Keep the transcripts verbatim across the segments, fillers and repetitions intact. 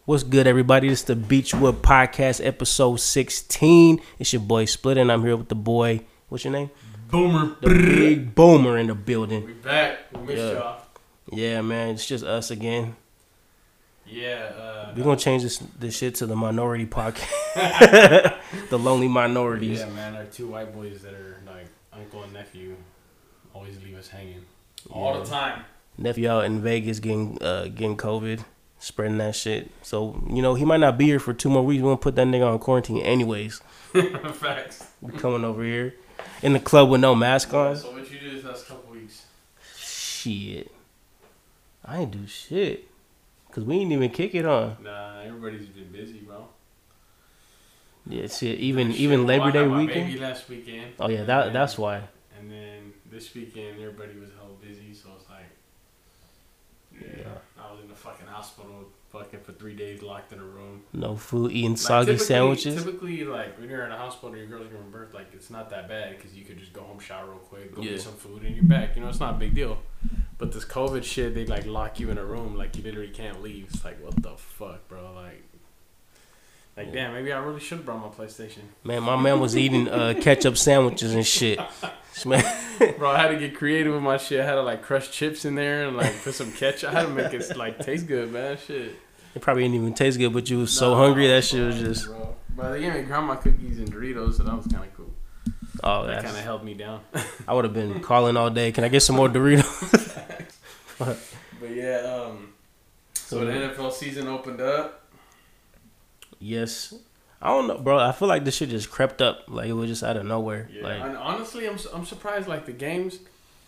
What's good, everybody? This is the Beachwood Podcast, episode sixteen. It's your boy Split, and I'm here with the boy. What's your name? Boomer. The big Boomer in the building. We back. We missed Yeah. y'all. Yeah, man. It's just us again. Yeah. Uh, We're gonna change this this shit to the Minority Podcast. The Lonely Minorities. Yeah, man. Our two white boys that are like uncle and nephew always leave us hanging all Yeah. the time. Nephew out in Vegas getting uh, getting COVID, spreading that shit. So you know he might not be here for two more weeks. We're gonna put that nigga on quarantine anyways. Facts. We're coming over here in the club with no mask on. So what you do this last couple weeks? Shit. I ain't do shit. Cause we ain't even kick it on. Nah, everybody's been busy, bro. Yeah, shit. Even Shit, even Labor well, I Day had my weekend. Baby last weekend. Oh yeah, And that then- that's why. And then this weekend, everybody was hell busy, so it's like, yeah, Yeah. I was in the fucking hospital, fucking for three days, locked in a room. No food, eating Like, soggy typically- sandwiches. Typically, like when you're in a hospital, your girl's giving birth, like it's not that bad because you could just go home, shower real quick, go Yeah. get some food, and you're back. You know, it's not a big deal. But this COVID shit, they like lock you in a room, like you literally can't leave. It's like, what the fuck, bro? Like, like Yeah. damn, maybe I really should have brought my PlayStation. Man, my man was eating uh, ketchup sandwiches and shit. Man, Bro, I had to get creative with my shit. I had to like crush chips in there and like put some ketchup. I had to make it like taste good, man. Shit. it probably didn't even taste good, but you was so Nah, hungry that bro, shit was just. Bro. But they gave me grandma cookies and Doritos, so that was kind of cool. Oh, That that's. kind of held me down. I would have been calling all day. Can I get some more Doritos? But yeah, um, so the N F L season opened up. Yes. I don't know, bro. I feel like this shit just crept up. Like it was just out of nowhere. Yeah, Like and honestly, I'm I'm surprised. Like the games,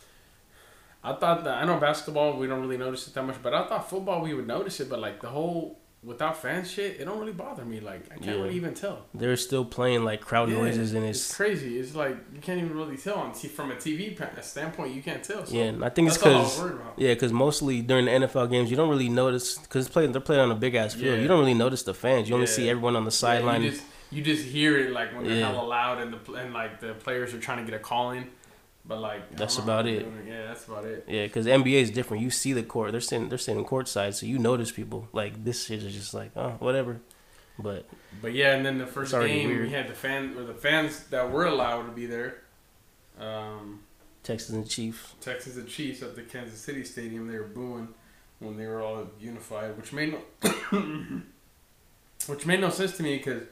I thought that I know basketball we don't really notice it that much, but I thought football we would notice it. But like the whole without fans shit, it don't really bother me. Like I can't Yeah. really even tell. they're still playing like crowd Yeah, noises and It's it's. crazy. It's like you can't even really tell on t- from a T V pa- standpoint. You can't tell. So Yeah, and I think it's that's all I was because worried about. yeah, because mostly during the N F L games you don't really notice because it's playing they're playing on a big ass field. Yeah. You don't really notice the fans. You only Yeah. see everyone on the sideline. Yeah, you just you just hear it like when they're Yeah. hella loud and the pl- and like the players are trying to get a call in, but like I That's don't know about how they're it. doing Yeah, that's about it. Yeah, because N B A is different. You see the court. They're sitting. They're sitting courtside, so you notice people. Like this shit is just like, oh, whatever. But But yeah, and then the first It's already game weird. we had the fan or the fans that were allowed to be there. Um, Texans and Chiefs. Texans and Chiefs at the Kansas City Stadium, they were booing when they were all unified, which made no which made no sense to me because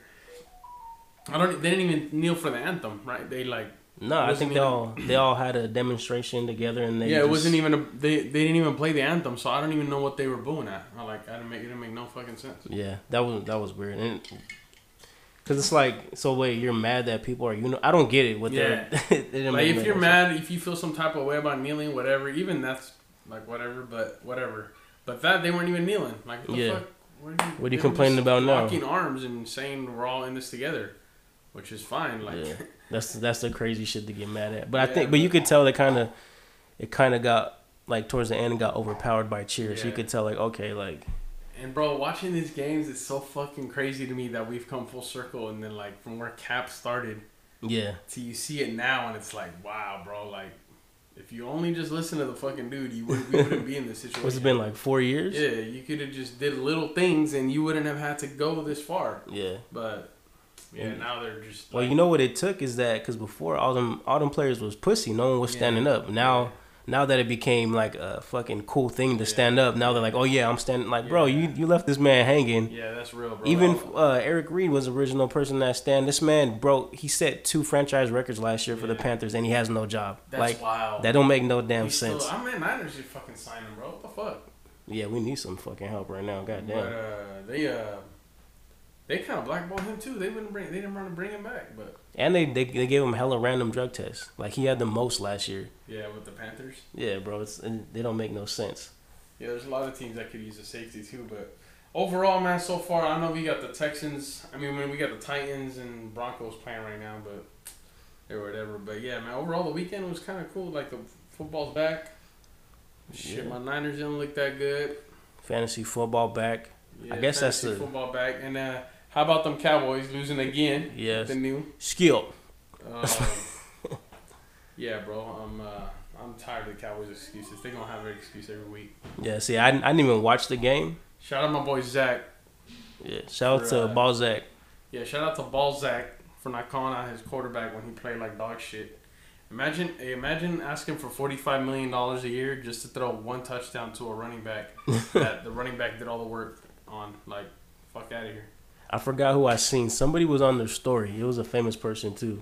I don't. They didn't even kneel for the anthem, right? They like. No, I Wasn't think they even- all they all had a demonstration together, and they yeah, it just- wasn't even a. They they didn't even play the anthem, so I don't even know what they were booing at. I like I didn't make it didn't make no fucking sense. Yeah, that was that was weird, and because it's like, so wait, you're mad that people are you know I don't get it. What Yeah. they're it didn't Like make if no you're sense. mad, if you feel some type of way about kneeling, whatever, even that's like whatever, but whatever. But that they weren't even kneeling. Like what the Yeah. fuck? What are you, What are you they were complaining just about now? Locking arms and saying we're all in this together, which is fine. Like Yeah, that's that's the crazy shit to get mad at. But I Yeah, think, but you but- could tell that kind of, it kind of got like towards the end, it got overpowered by cheers. You Yeah. could tell like, okay, like And bro, watching these games is so fucking crazy to me that we've come full circle, and then like from where Cap started yeah, to you see it now, and it's like wow, bro. Like if you only just listen to the fucking dude, you would we wouldn't be in this situation. what's it been like four years? Yeah, you could have just did little things, and you wouldn't have had to go this far. Yeah. But yeah, now they're just. Well, like- you know what it took is that because before all them all them players was pussy, no one was standing Yeah. up. Now, now that it became like a fucking cool thing to Yeah. stand up, now they're like, oh yeah, I'm standing. Like, bro, Yeah. you you left this man hanging. Yeah, that's real, bro. Even Oh, uh, Eric Reed was the original person that stand. This man broke. He set two franchise records last year for the Yeah. Panthers, and he has no job. that's like wild. that don't make no damn We still- sense. I mean, Niners should fucking sign him, bro. What the fuck? Yeah, we need some fucking help right now. God But damn. uh, they uh, they kind of blackballed him too. They wouldn't bring. They didn't want to bring him back, but And they, they they gave him hella random drug tests. Like he had the most last year. yeah, with the Panthers. Yeah, bro, it's and they don't make no sense. Yeah, there's a lot of teams that could use a safety too, but overall, man, so far I know we got the Texans. I mean, when we got the Titans and Broncos playing right now, but or whatever. But yeah, man, overall the weekend was kind of cool. Like the football's back. Shit, Yeah. my Niners didn't look that good. Fantasy football back. Yeah, I guess that's fantasy the- football back. And uh, how about them Cowboys losing again? Yes. The new. Skill. Um, yeah, bro. I'm uh, I'm tired of the Cowboys' excuses. They gonna have an excuse every week. Yeah, see, I, I didn't even watch the game. Shout out my boy Zach. Yeah, shout out For, to uh, Balzac. Yeah, shout out to Balzac for not calling out his quarterback when he played like dog shit. Imagine, imagine asking for forty-five million dollars a year just to throw one touchdown to a running back that the running back did all the work on. Like, fuck out of here. I forgot who I seen. Somebody was on their story. It was a famous person too.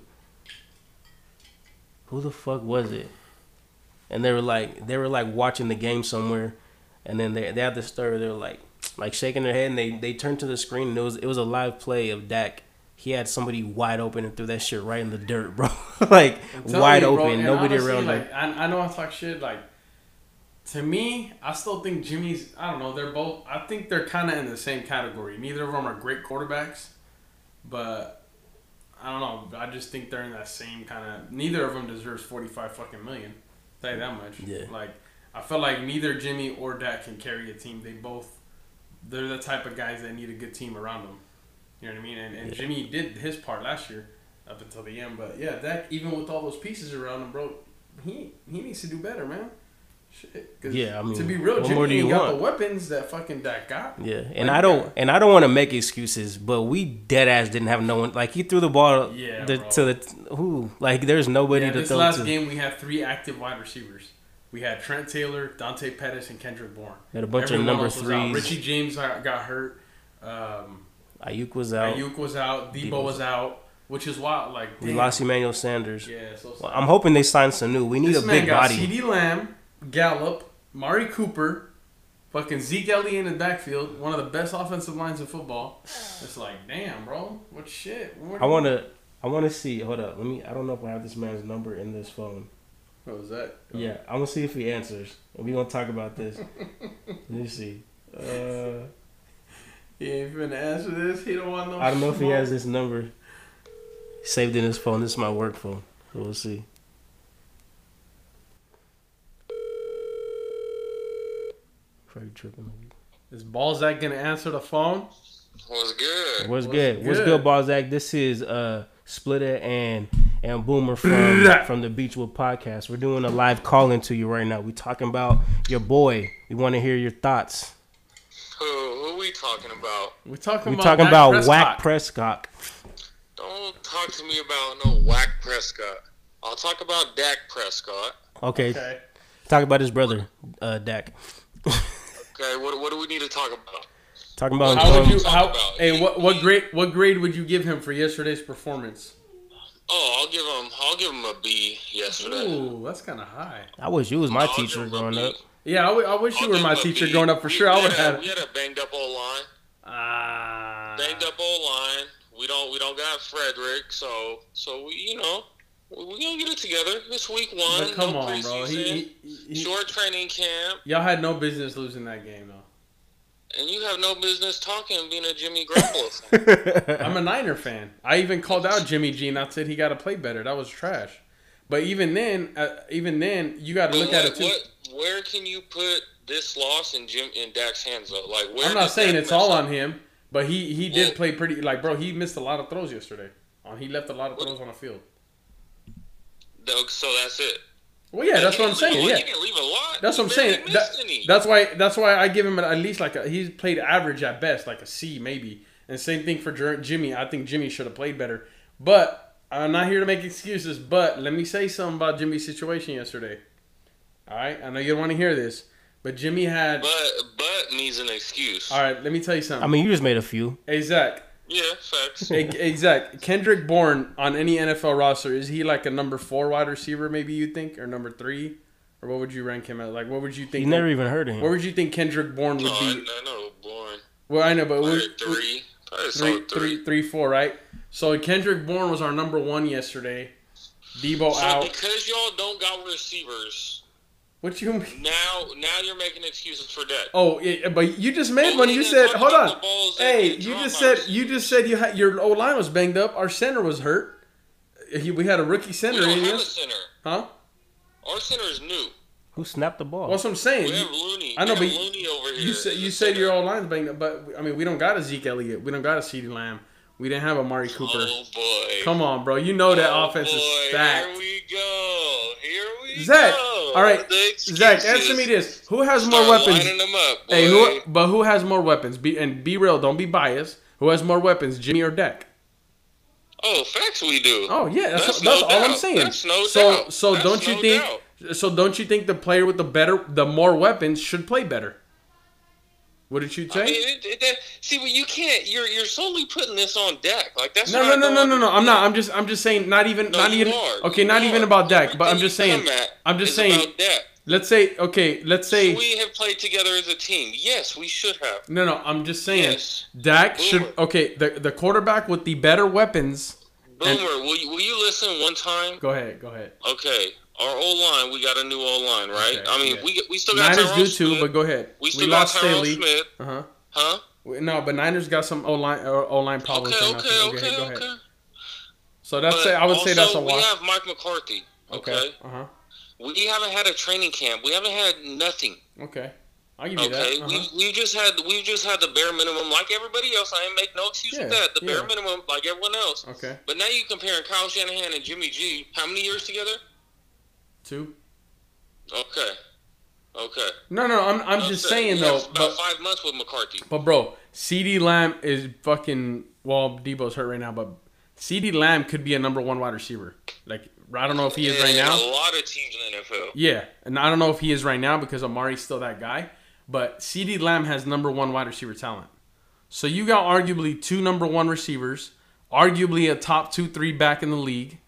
Who the fuck was it? And they were like, they were like watching the game somewhere, and then they they had the story. They were like, like shaking their head, and they they turned to the screen, and it was it was a live play of Dak. He had somebody wide open and threw that shit right in the dirt, bro. Like wide you, bro, open, nobody honestly, around. Like, I, I know I talk shit. Like, to me, I still think Jimmy's. I don't know. They're both. I think they're kind of in the same category. Neither of them are great quarterbacks, but I don't know. I just think they're in that same kind of. Neither of them deserves forty-five fucking million. Tell you that much. Yeah. Like, I feel like neither Jimmy or Dak can carry a team. They both. They're the type of guys that need a good team around them. You know what I mean? And, and Yeah. Jimmy did his part last year up until the end. But yeah, Dak, even with all those pieces around him, bro, he he needs to do better, man. Shit. 'Cause Yeah, I mean, to be real, what more do Jimmy you ain't got want? the weapons that fucking Dak got. Yeah, and Like, I don't yeah. and I don't want to make excuses, but we dead ass didn't have no one. Like he threw the ball Yeah, the, bro. to the who like there's nobody Yeah, to this throw last to. game we had three active wide receivers. We had Trent Taylor, Dante Pettis, and Kendrick Bourne. Had a bunch Everyone of number else was out. threes. Richie James got got hurt. Um, Ayuk was out. Ayuk was out. Debo Debo was out, which is wild. Like, We damn. lost Emmanuel Sanders. Yeah, so Well, I'm hoping they sign Sanu. We need this a man big got body. CeeDee Lamb, Gallup, Mari Cooper, fucking Zeke Elliott in the backfield. One of the best offensive lines in football. It's like, damn, bro, what shit? What I wanna I wanna see. Hold up, let me. I don't know if I have this man's number in this phone. What was that? Yeah, I'm gonna see if he answers, and we gonna talk about this. Let me see. Uh, He ain't finna answer this. He don't want no. I don't know if he smoke. has this number saved in his phone. This is my work phone, so we'll see. Probably tripping. Is Balzac gonna answer the phone? What's good? What's What's good? What's good? good, Balzac? This is uh Splitter and and Boomer from from the Beachwood Podcast. We're doing a live call in to you right now. We talking about your boy. We want to hear your thoughts. Who, who we talking about? We talking We about talking Dak about Prescott. Whack Prescott. Don't talk to me about no whack Prescott. I'll talk about Dak Prescott. Okay, Okay. talk about his brother, uh, Dak. Okay, what what do we need to talk about? Talking about How would him you? talk How? about? Hey, He- what? What he- grade? What grade would you give him for yesterday's performance? Oh, I'll give him I'll give him a B yesterday. Ooh, that's kind of high. I wish you was my I'll give teacher him a growing B. up. Yeah, I, w- I wish I'll you were give my him a teacher B. growing up for We- sure. I we would had a- have. We had a banged up old line. Ah. Banged up old line. We don't we don't got Frederick, so so we you know we we gonna get it together. This week one. But come no on, bro. He, preseason, he, he, short training camp, y'all had no business losing that game, though. and you have no business talking being a Jimmy Garoppolo fan. I'm a Niner fan. I even called out Jimmy G and I said he got to play better. That was trash. But even then, uh, even then, you got to look what, at it too. What, where can you put this loss in Jim in Dak's hands though? Like, where I'm not did saying Dak it's mess all up? on him, but he he did Well- play pretty. Like, bro, he missed a lot of throws yesterday. Uh, He left a lot of What- throws on the field. No, So that's it. Well, yeah, that's He what I'm didn't leave saying. a lot- Yeah, He didn't leave a lot. that's what I'm He saying. barely That, missed any. that's why. That's why I give him at least like a. He's played average at best, like a C maybe. And same thing for Jer- Jimmy. I think Jimmy should have played better. But I'm not here to make excuses. But let me say something about Jimmy's situation yesterday. All right, I know you don't want to hear this, but Jimmy had. But but needs an excuse. All right, let me tell you something. I mean, you just made a few. Hey Zach. Yeah, facts. Hey, hey Zach. Kendrick Bourne on any N F L roster, is he like a number four wide receiver? Maybe you think, or number three, or what would you rank him at? Like, what would you think? You never even heard of him. Where would you think Kendrick Bourne would No, I, be? I know, born. Well, I know, but Probably would, three. Probably three, solid three. three, three, four, right? So Kendrick Bourne was our number one yesterday. Debo So out. because y'all don't got receivers, What you mean? now now you're making excuses for that. Oh, yeah, but you just made Well, one. we You didn't said, talk hold about on. the balls that Hey, get you dropped just by said you just said you had your O line was banged up. Our center was hurt. He, we had a rookie We center don't in have a yes. center. Huh? Our center is new. Who snapped the ball? What's what I'm saying? We You- have Looney. I know, we but have Looney over here. You said as you a said center. your O line's banged up, but I mean we don't got a Zeke Elliott. We don't got a CeeDee Lamb. We didn't have a Mari Cooper. Oh boy. Come on, bro. You know that Oh, offense boy. is stacked. Here we go. Here we Zach, go. Oh, Oh, all right, the Zach, excuses. answer me this: who has more Start weapons? lining them up, boy. Hey, who? But who has more weapons? Be and be real. Don't be biased. Who has more weapons, Jimmy or Dak? Oh, facts we do. Oh yeah, that's That's that's, no all I'm doubt. saying. That's no so doubt. so That's don't you no think? doubt. So don't you think the player with the better, the more weapons should play better? Wouldn't you say? I mean, it, it, that, see, but you can't. You're you're solely putting this on Dak. Like that's No, what no, I no, don't no, no, no. I'm understand. not. I'm just, I'm just saying. Not even, No, not you even. are. Okay, You not even are. about Dak. But I'm Everything just saying. you come at I'm just is saying. about Dak. Let's say, okay, let's say. Should we have played together as a team? Yes, we should have. No, no. I'm just saying. Yes. Dak Boomer. should. Okay, the the quarterback with the better weapons. Boomer, And- will you, will you listen one time? Go ahead. Go ahead. Okay, our O line, we got a new O line, right? Okay, I mean, yeah. we we still got Niners Tyrone do too, Smith. but go ahead. we still got lost Tyrone Staley. Smith, Uh huh. huh? No, but Niners got some O line O line problems. Okay, right now, okay, too. okay, go okay. ahead. So that's But say I would say that's a also, we wash. have Mike McCarthy. Okay, Uh huh. we haven't had a training camp. We haven't had nothing. Okay. I'll give you Okay, that. Uh-huh. we we just had we just had the bare minimum, like everybody else. I ain't make no excuse with Yeah, that. The yeah. bare minimum, like everyone else. Okay. But now you comparing Kyle Shanahan and Jimmy G. How many years together? Two. Okay, okay. No, no, I'm I'm That's just it. saying We though. have about But, five months with McCarthy. but bro, CeeDee Lamb is fucking. Well, Debo's hurt right now, but CeeDee Lamb could be a number one wide receiver. Like I don't know if he is right Yeah, now. A lot of teams in the N F L. Yeah, and I don't know if he is right now because Amari's still that guy. But CeeDee Lamb has number one wide receiver talent. So you got arguably two number one receivers, arguably a top two, three back in the league.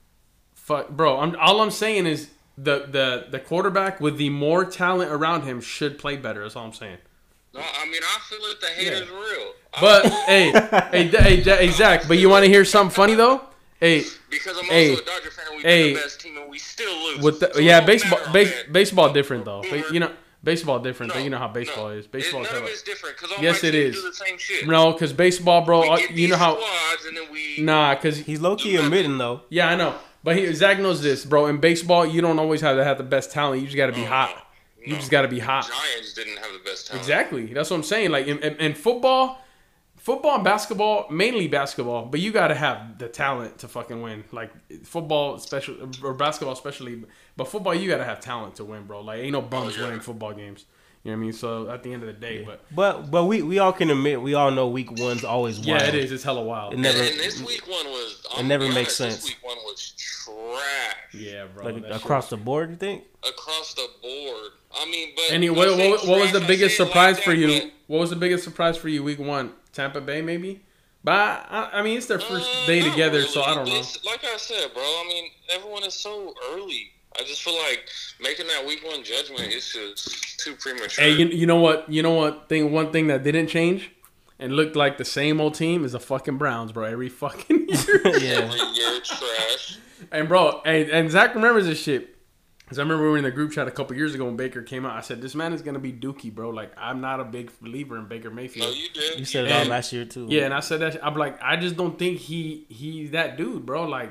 Fuck, bro. I'm, all I'm saying is the, the the quarterback with the more talent around him should play better. That's all I'm saying. No, I mean, I feel like the haters real. I- But hey, hey, hey, hey, Zach. But you want to hear something funny though? Hey, because I'm also hey, a Dodger fan, we've hey, been the best team and we still lose. with the, So it yeah, don't baseball, matter, base, man. baseball different though. Boomer. But you know, baseball different. No, though. You know how baseball no. is. Baseball. It, is none of hella- it's different because all Yes, my it teams is. do the same shit. No, because baseball, bro. we uh, get You these know how? squads and then we Nah, because He's low key admitting though. yeah, I know. But he, Zach knows this, bro. In baseball, you don't always have to have the best talent. You just got to be Oh, hot. no. You No. just got to be hot. Giants didn't have the best talent. Exactly. That's what I'm saying. Like in, in, in football, football and basketball, mainly basketball, but you got to have the talent to fucking win. Like football, special or basketball, especially. But football, you got to have talent to win, bro. Like ain't no bums Oh, yeah. winning football games. You know what I mean? So at the end of the day, but But but we, we all can admit we all know week one's always wild. yeah, it is. It's hella wild. It never- and, and this week one was. I'm it never gonna be makes honest, sense. This week one was trash Yeah, bro. like that across shit- the board. You think? across the board. I mean, but Any I'm what, saying what, what was the trash, I biggest say it like surprise that, for you? but- What was the biggest surprise for you week one? Tampa Bay, maybe. But I, I, I mean, it's their first Uh, day not together, really. so I don't know. It's- like I said, bro. I mean, everyone is so early. I just feel like making that week one judgment is just too premature. Hey, you, you know what? You know what? Thing one thing that didn't change and looked like the same old team is the fucking Browns, bro. Every fucking year. Yeah. Every year, trash. And bro, and, and Zach remembers this shit. Cause I remember we were in the group chat a couple years ago when Baker came out. I said, "This man is gonna be Dookie, bro. Like, I'm not a big believer in Baker Mayfield." No, you did. You said it all And- last year too. Yeah, and I said that. I'm like, I just don't think he he's that dude, bro. Like,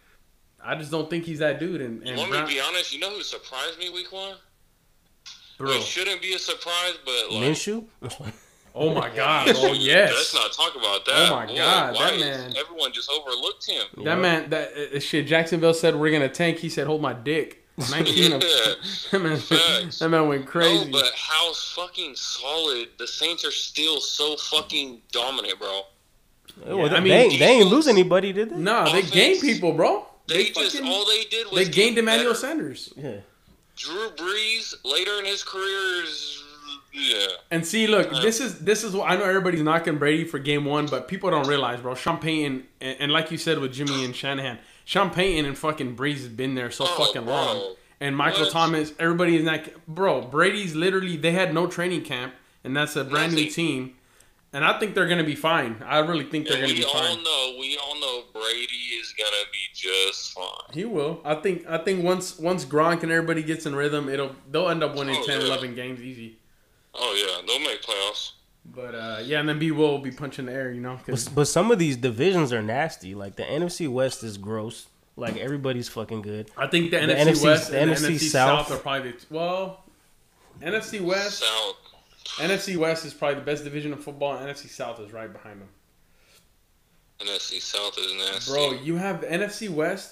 I just don't think he's that dude. And, You and want me Brown, to be honest? You know who surprised me week one? bro, It shouldn't be a surprise, but like. Minshew. oh my god, oh yes, Let's not talk about that. Oh my Boy, God, why that is- man- Everyone just overlooked him. that Yeah. man. That uh, shit. Jacksonville said we're gonna tank. He said, "Hold my dick." Nineteen of Yeah. that man. Facts. That man went crazy. No, but how fucking solid the Saints are still so fucking dominant, bro. Well, I they, mean, they, ain't, they ain't Eagles- lose anybody, did they? Nah, they Offense. gained people, bro. They, just fucking- all they did was they get gained Emmanuel better. Sanders. Yeah. Drew Brees later in his career is yeah. And see, look, Uh, this is this is what I know. Everybody's knocking Brady for game one, but people don't realize, bro. Sean Payton and, and like you said with Jimmy and Shanahan, Sean Payton and fucking Breeze has been there so Oh, fucking bro. long. And Michael What? Thomas, everybody is not, bro. Brady's literally they had no training camp, and that's a brand new Nothing. team. And I think they're gonna be fine. I really think they're And gonna we be all fine. know, we all know Brady is gonna be just fine. He will. I think. I think once once Gronk and everybody gets in rhythm, it'll they'll end up winning Oh, ten, yeah. eleven games easy. Oh yeah, they'll make playoffs. But uh, yeah, and then B will be punching the air, you know. 'cause- But, but some of these divisions are nasty. Like the N F C West is gross. Like everybody's fucking good. I think the, The N F C, NFC West the and N F C the N F C South. South are probably the, well, N F C West, South. N F C West is probably the best division of football. And N F C South is right behind them. N F C South is nasty. Bro, you have the N F C West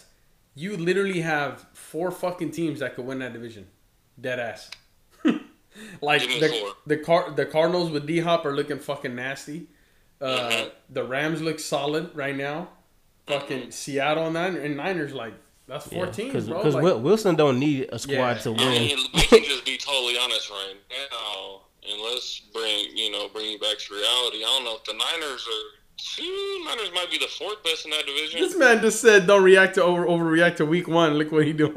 you literally have four fucking teams that could win that division. Dead ass. Like the the Car the Cardinals with D Hop are looking fucking nasty. Uh, mm-hmm. The Rams look solid right now. Fucking mm-hmm. Seattle and Niners, and Niners like that's four yeah, teams, bro. Because like, Wilson don't need a squad yeah. to win. I mean, we can just be totally honest right now, and let's bring you know bring you back to reality. I don't know if the Niners are. Two Niners might be the fourth best in that division. This man just said, "Don't react to over overreact to week one." Look what he doing.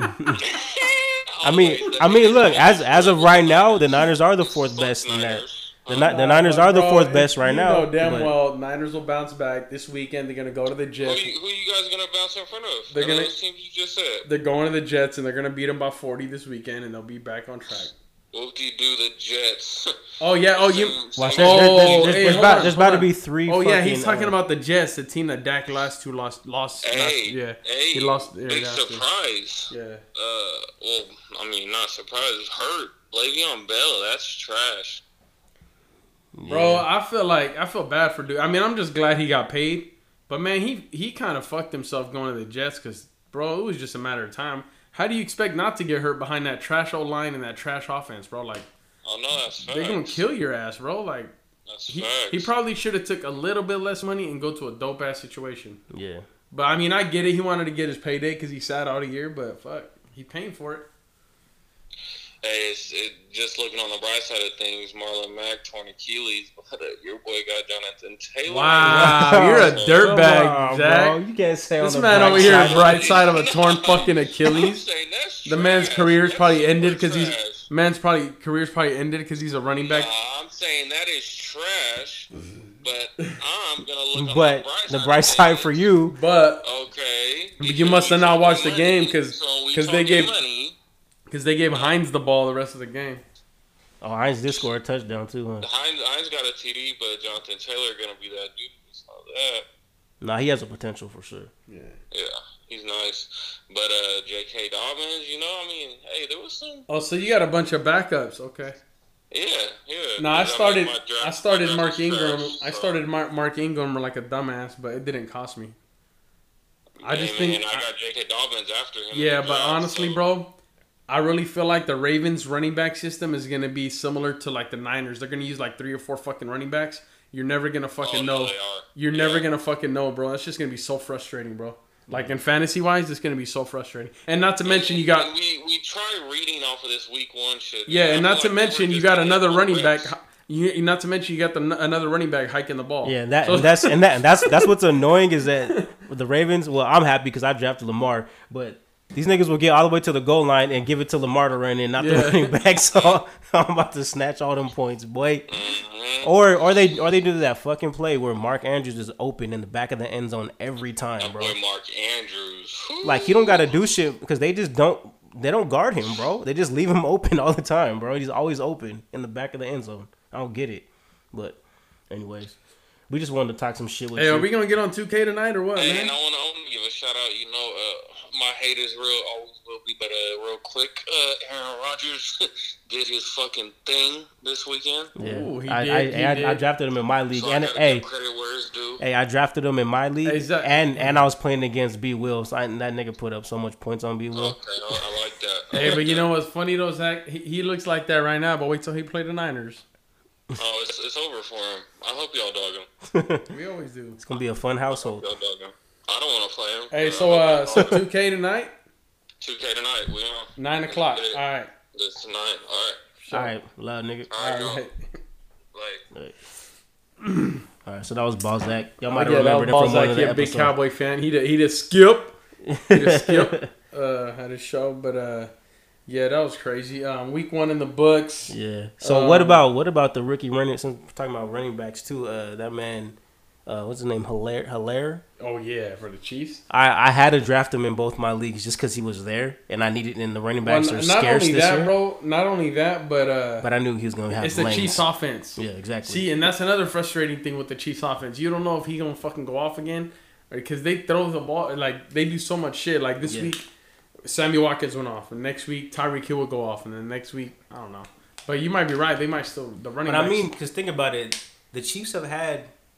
I mean, I mean, look as as of right now, the Niners are the fourth best in that. The, uh, the Niners are the fourth best right now. You know damn but. well, Niners will bounce back this weekend. They're gonna go to the Jets. Who you, who you guys gonna bounce in front of? They're gonna. Those teams you just said. They're going to the Jets and they're gonna beat them by forty this weekend, and they'll be back on track. What do you do the Jets? Oh yeah. Oh you. Watch that. Oh, there's, there's, hey, there's, about, on, there's about to be three. Oh yeah, he's talking uh, about the Jets, the team that Dak lost to, lost, lost. Hey, last, yeah, hey, he lost. Yeah, big surprise. Yeah. Uh, well, I mean, not surprised. Hurt. Le'Veon Bell. That's trash. Yeah. Bro, I feel like I feel bad for dude. I mean, I'm just glad he got paid, but man, he he kind of fucked himself going to the Jets because, bro, it was just a matter of time. How do you expect not to get hurt behind that trash old line and that trash offense, bro? Like. Oh no, that's facts. They're gonna kill your ass, bro. Like, that's he, facts. he probably should have took a little bit less money and go to a dope ass situation. Yeah. But I mean, I get it. He wanted to get his payday because he sat out a year. But fuck, he paying for it. Hey, it's, it, just looking on the bright side of things, Marlon Mack torn Achilles, but uh, your boy got Jonathan Taylor. Wow, you're a dirtbag, Zach. You can't say this on the man bright over here side. is bright side of a torn fucking Achilles. The man's career is probably ended because he's man's probably career's probably ended because he's a running back. Nah, I'm saying that is trash. But I'm gonna look. But on the bright the side, bright side for you. But okay, but you must have not watched the money, game because so they gave. Money. Because they gave Hines the ball the rest of the game. Oh, Hines did score a touchdown too, huh? Hines, Hines got a T D, but Jonathan Taylor gonna be that dude. It's not that. Nah, he has a potential for sure. Yeah. Yeah, he's nice. But uh, J K. Dobbins, you know, I mean, hey, there was some. Oh, so you got a bunch of backups, okay? Yeah, yeah. No, I started. I, draft, I started Mark Ingram. Trash, so. I started Mark, Mark Ingram like a dumbass, but it didn't cost me. I just man, think. And I got J K. Dobbins after him. Yeah, but draft, honestly, so. bro. I really feel like the Ravens running back system is going to be similar to like the Niners. They're going to use like three or four fucking running backs. You're never going to fucking oh, know. No, they are. You're yeah. never going to fucking know, bro. That's just going to be so frustrating, bro. Like in fantasy wise, it's going to be so frustrating. And not to mention you got... We, we try reading off of this week one shit. Yeah, and not like to mention you got another running back... You, not to mention you got the another running back hiking the ball. Yeah, that so, and that's and that and that's that's what's annoying is that with the Ravens. Well, I'm happy because I drafted Lamar, but these niggas will get all the way to the goal line and give it to Lamar to run in, not yeah. the running back. So I'm about to snatch all them points, boy. Or or they or they do that fucking play where Mark Andrews is open in the back of the end zone every time, bro. Mark Andrews, like he don't got to do shit because they just don't. They don't guard him, bro. They just leave him open all the time, bro. He's always open in the back of the end zone. I don't get it. But, anyways, we just wanted to talk some shit with hey, you. Hey, are we going to get on two K tonight or what, hey, man? And I want to give a shout out, you know, uh, my haters real always will be, but uh, real quick, uh, Aaron Rodgers did his fucking thing this weekend. Yeah, Ooh, he I, did, I, he I, did. I drafted him in my league. So and I hey, credit where it's due. hey, I drafted him in my league, hey, Zach, and and I was playing against B. Will, so I, that nigga put up so much points on B. Will. Okay, I, I like that. I Hey, like but you that. know what's funny though, Zach? He, he looks like that right now, but wait till he play the Niners. Oh, it's, it's over for him. I hope y'all dog him. We always do. It's gonna be a fun household. Y'all dog him. I don't want to play him. Hey, Uh, so uh, so two K tonight, two K tonight. We on nine o'clock. It- All right. This tonight. All right. Sure. All right, loud nigga. All right. All All right. Like. All right, so that was Balzac. Y'all Oh, might have yeah, that was remembered it from one Balzac. of He the a big episodes. Cowboy fan. He did, he did skip. He did skip uh, at his show, but uh, yeah, that was crazy. Um, week one in the books. Yeah. So Um, what about what about the rookie running? Since we're talking about running backs too, uh, that man, uh, what's his name? Hilaire. Hilaire. Oh yeah, for the Chiefs. I, I had to draft him in both my leagues just because he was there, and I needed in the running backs Well, are not scarce only this that, year. bro. Not only that, but uh, But I knew he was gonna have. it's the lanes. Chiefs offense. Yeah, exactly. See, and that's another frustrating thing with the Chiefs offense. You don't know if he gonna fucking go off again, because they throw the ball like they do so much shit. Like this Yeah. week, Sammy Watkins went off, and next week Tyreek Hill will go off, and then next week I don't know. But you might be right. They might still the running. But I backs- mean, because think about it, the Chiefs have had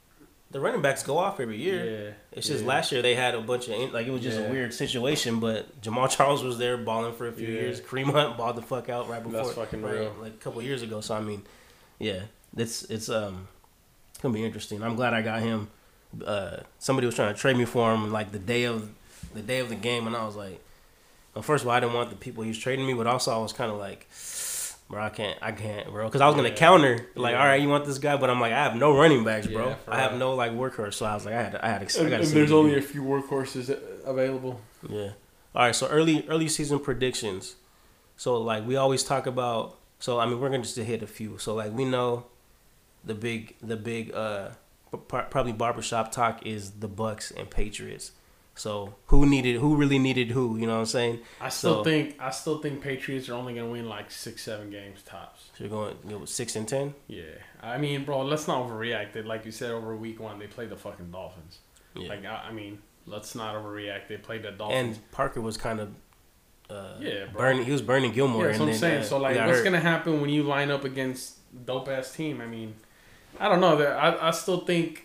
The running backs go off every year. Yeah, it's just yeah. last year they had a bunch of like it was just Yeah. a weird situation. But Jamal Charles was there balling for a few Yeah. years. Kareem Hunt balled the fuck out right before. That's fucking right, real. Like a couple years ago. So I mean, yeah, it's it's um gonna be interesting. I'm glad I got him. Uh, somebody was trying to trade me for him like the day of the day of the game, and I was like, well, first of all, I didn't want the people he was trading me, but also I was kind of like, bro, I can't, I can't, bro, because I was gonna Yeah. counter like, Yeah. all right, you want this guy, but I'm like, I have no running backs, bro. Yeah, for I have real. no like workhorse, so I was like, I had, to, I had, to, I And, got to. and there's only a few workhorses available. Yeah. All right. So early early season predictions. So like we always talk about. So I mean we're gonna just hit a few. So like we know, the big the big uh p- probably barbershop talk is the Bucks and Patriots. So who needed who really needed who? You know what I'm saying? I still So- think I still think Patriots are only gonna win like six, seven games tops. So you're going you know, with six and ten. Yeah, I mean, bro, let's not overreact. It like you said over week one, they played the fucking Dolphins. Yeah. Like I, I mean, let's not overreact. They played the Dolphins. And Parker was kind of. Uh, Yeah, bro. burning. He was burning Gilmore. Yeah, that's and what I'm then, saying. uh, So like, he got what's hurt. gonna happen when you line up against dope ass team? I mean, I don't know. That I, I still think,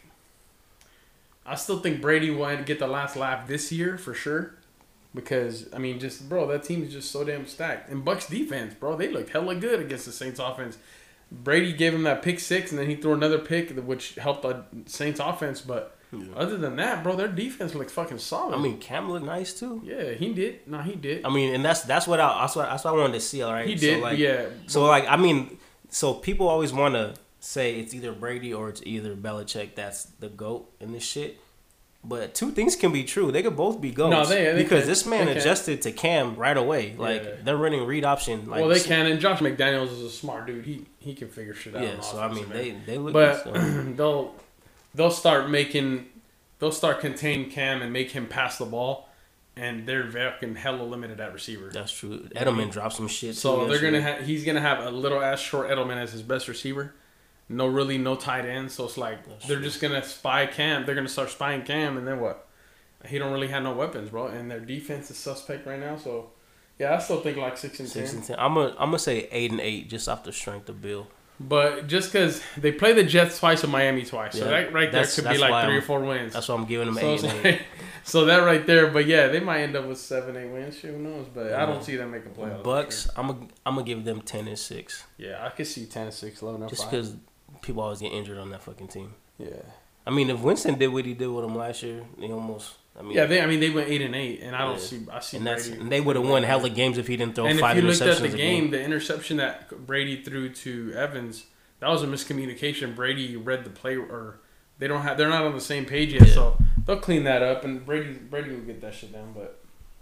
I still think Brady will get the last laugh this year for sure, because I mean, just bro, that team is just so damn stacked. And Bucks defense, bro, they looked hella good against the Saints offense. Brady gave him that pick six, and then he threw another pick, which helped the Saints offense. But Yeah. other than that, bro, their defense looks fucking solid. I mean, Cam looked nice too. yeah, he did. No, he did. I mean, and that's that's what I that's what, that's what I wanted to see. All right, He did. So, like, yeah. So like, I mean, so people always want to say it's either Brady or it's either Belichick that's the GOAT in this shit. But two things can be true. They could both be GOATs. No, they- they because can. this man They can. adjusted to Cam right away. Like Yeah. they're running read option. Like, well, they can, and Josh McDaniels is a smart dude. He he can figure shit out. Yeah. on So I offense, mean, man. they they look. but good, so. they'll they'll start making they'll start contain Cam and make him pass the ball, and they're fucking hella limited at receiver. That's true. Edelman dropped some shit. So too they're gonna yesterday. have he's gonna have a little ass short Edelman as his best receiver. No, really, no tight end. So it's like That's they're true. just gonna spy Cam. They're gonna start spying Cam, and then what? He don't really have no weapons, bro. And their defense is suspect right now. So yeah, I still think like six and Six ten. and ten. I'm gonna I'm gonna say eight and eight just off the strength of Bill. But just because they play the Jets twice and Miami twice, so Yeah, that right there that's- could be that's like why three I'm- or four wins. That's why I'm giving them So, eight it's and like- eight. so that right there, but yeah, they might end up with seven, eight wins. Shit, who knows? But I don't see them making playoffs. for Bucks. sure. I'm gonna I'm gonna give them ten and six. Yeah, I could see ten and six, eleven and Just five. because people always get injured on that fucking team. Yeah, I mean, if Winston did what he did with them last year, they almost. I mean, yeah. They, I mean, they went eight and eight, and I don't Yeah. see. I see and that's Brady. and they would have won hella games if he didn't throw And five if you looked interceptions at the a game, the interception that Brady threw to Evans, that was a miscommunication. Brady read the play, or they don't have. They're not on the same page yet, Yeah. so they'll clean that up, and Brady Brady will get that shit down. But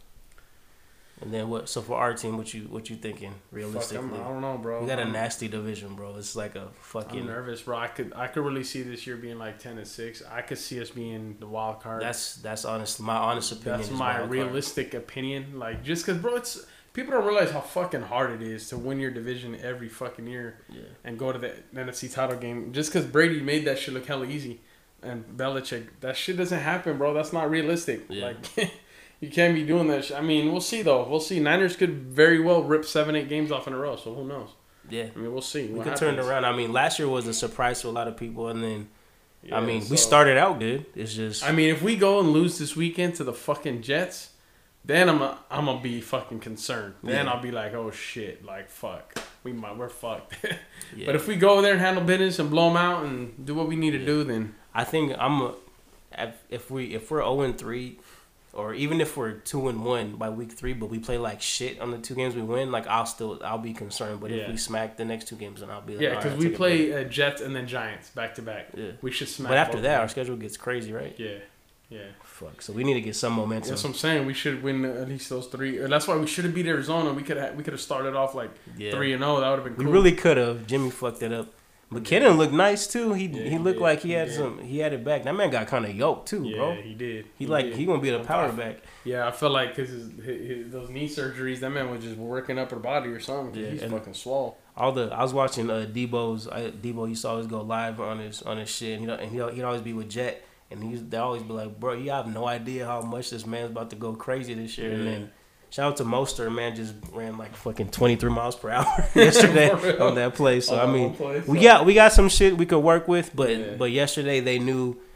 And then what? So for our team, what you what you thinking fuck, realistically? I'm, I don't know, bro. We got a I'm- nasty division, bro. It's like a I'm fucking. nervous, bro. I could I could really see this year being like ten and six. I could see us being the wild card. That's that's honest. My honest opinion. That's is my wild card. realistic opinion. Like just because, bro, it's people don't realize how fucking hard it is to win your division every fucking year Yeah. and go to the N F C title game. Just because Brady made that shit look hella easy, and Belichick, that shit doesn't happen, bro. That's not realistic. Yeah. Like. You can't be doing that shit. I mean, we'll see, though. We'll see. Niners could very well rip seven, eight games off in a row, so who knows? Yeah. I mean, we'll see. We what could turn it happens. around. I mean, last year was a surprise to a lot of people, and then Yeah, I mean, we so- started out good. It's just I mean, if we go and lose this weekend to the fucking Jets, then I'm a, I'm gonna be fucking concerned. Then Yeah. I'll be like, oh shit, like fuck, we might we're fucked. yeah. But if we go over there and handle business and blow them out and do what we need to Yeah. do, then I think I'm a, if- if we if we're zero and three, or even if we're two and one by week three, but we play like shit on the two games we win, like I'll still I'll be concerned. But Yeah. if we smack the next two games, then I'll be like, yeah, all because right, we I'll take a play break. uh, Jets and then Giants back to back. Yeah. We should smack. But after both that, of our them. schedule gets crazy, right? yeah, yeah. Fuck. So we need to get some momentum. That's what I'm saying. We should win at least those three. And that's why we should have beat Arizona. We could have we could have started off like Yeah. three and zero. That would have been We cool. really could have. Jimmy fucked it up. McKinnon looked nice too. He Yeah, he he looked did. like he, He had did. some. He had it back. That man got kind of yoked too, yeah, bro. he did. He, like did. he gonna be the power back. Yeah, I feel like because his, his, his, those knee surgeries, that man was just working up her body or something. Yeah, He's and- fucking swole. All the I was watching uh, Debo's. I, Debo used to always go live on his on his shit. And, he, and he'd, he'd always be with Jet, and he they always be like, "Bro, you have no idea how much this man's about to go crazy this year." And Yeah. then shout out to Mostert, man, just ran like fucking twenty three miles per hour yesterday For real. on that play. So On I that mean, one play, we so- got we got some shit we could work with, but Yeah. but yesterday they knew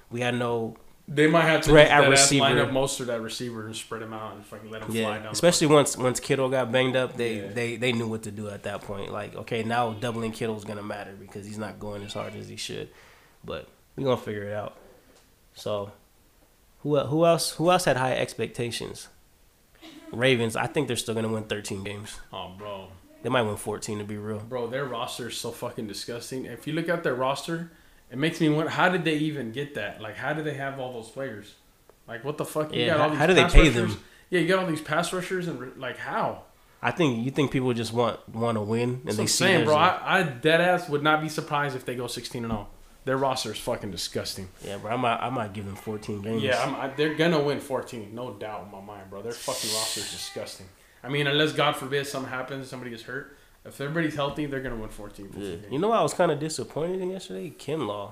We had no. They might have to threat just at that receiver. line up most of that receiver and spread him out and fucking let him Yeah, fly down. especially once once Kittle got banged up, they, Yeah. they, they knew what to do at that point. Like, okay, now doubling Kittle's gonna matter because he's not going as hard as he should. But we gonna figure it out. So, who el- who else who else had high expectations? Ravens. I think they're still gonna win thirteen games. Oh, bro. They might win fourteen to be real. Bro, their roster is so fucking disgusting. If you look at their roster, it makes me wonder, how did they even get that? Like, how did they have all those players? Like, what the fuck? You Yeah, got all how- these how do they pass pay rushers. them? Yeah, you got all these pass rushers and, like, how? I think you think people just want want to win and That's they what I'm see saying, there's bro. a- I, I dead ass would not be surprised if they go sixteen and oh. Their roster is fucking disgusting. Yeah, bro. I might I might give them fourteen games. Yeah, I'm, I, they're gonna win fourteen, no doubt in my mind, bro. Their fucking roster is disgusting. I mean, unless God forbid something happens, somebody gets hurt. If everybody's healthy, they're gonna win fourteen. Yeah. You know, what I was kind of disappointed in yesterday. Kinlaw.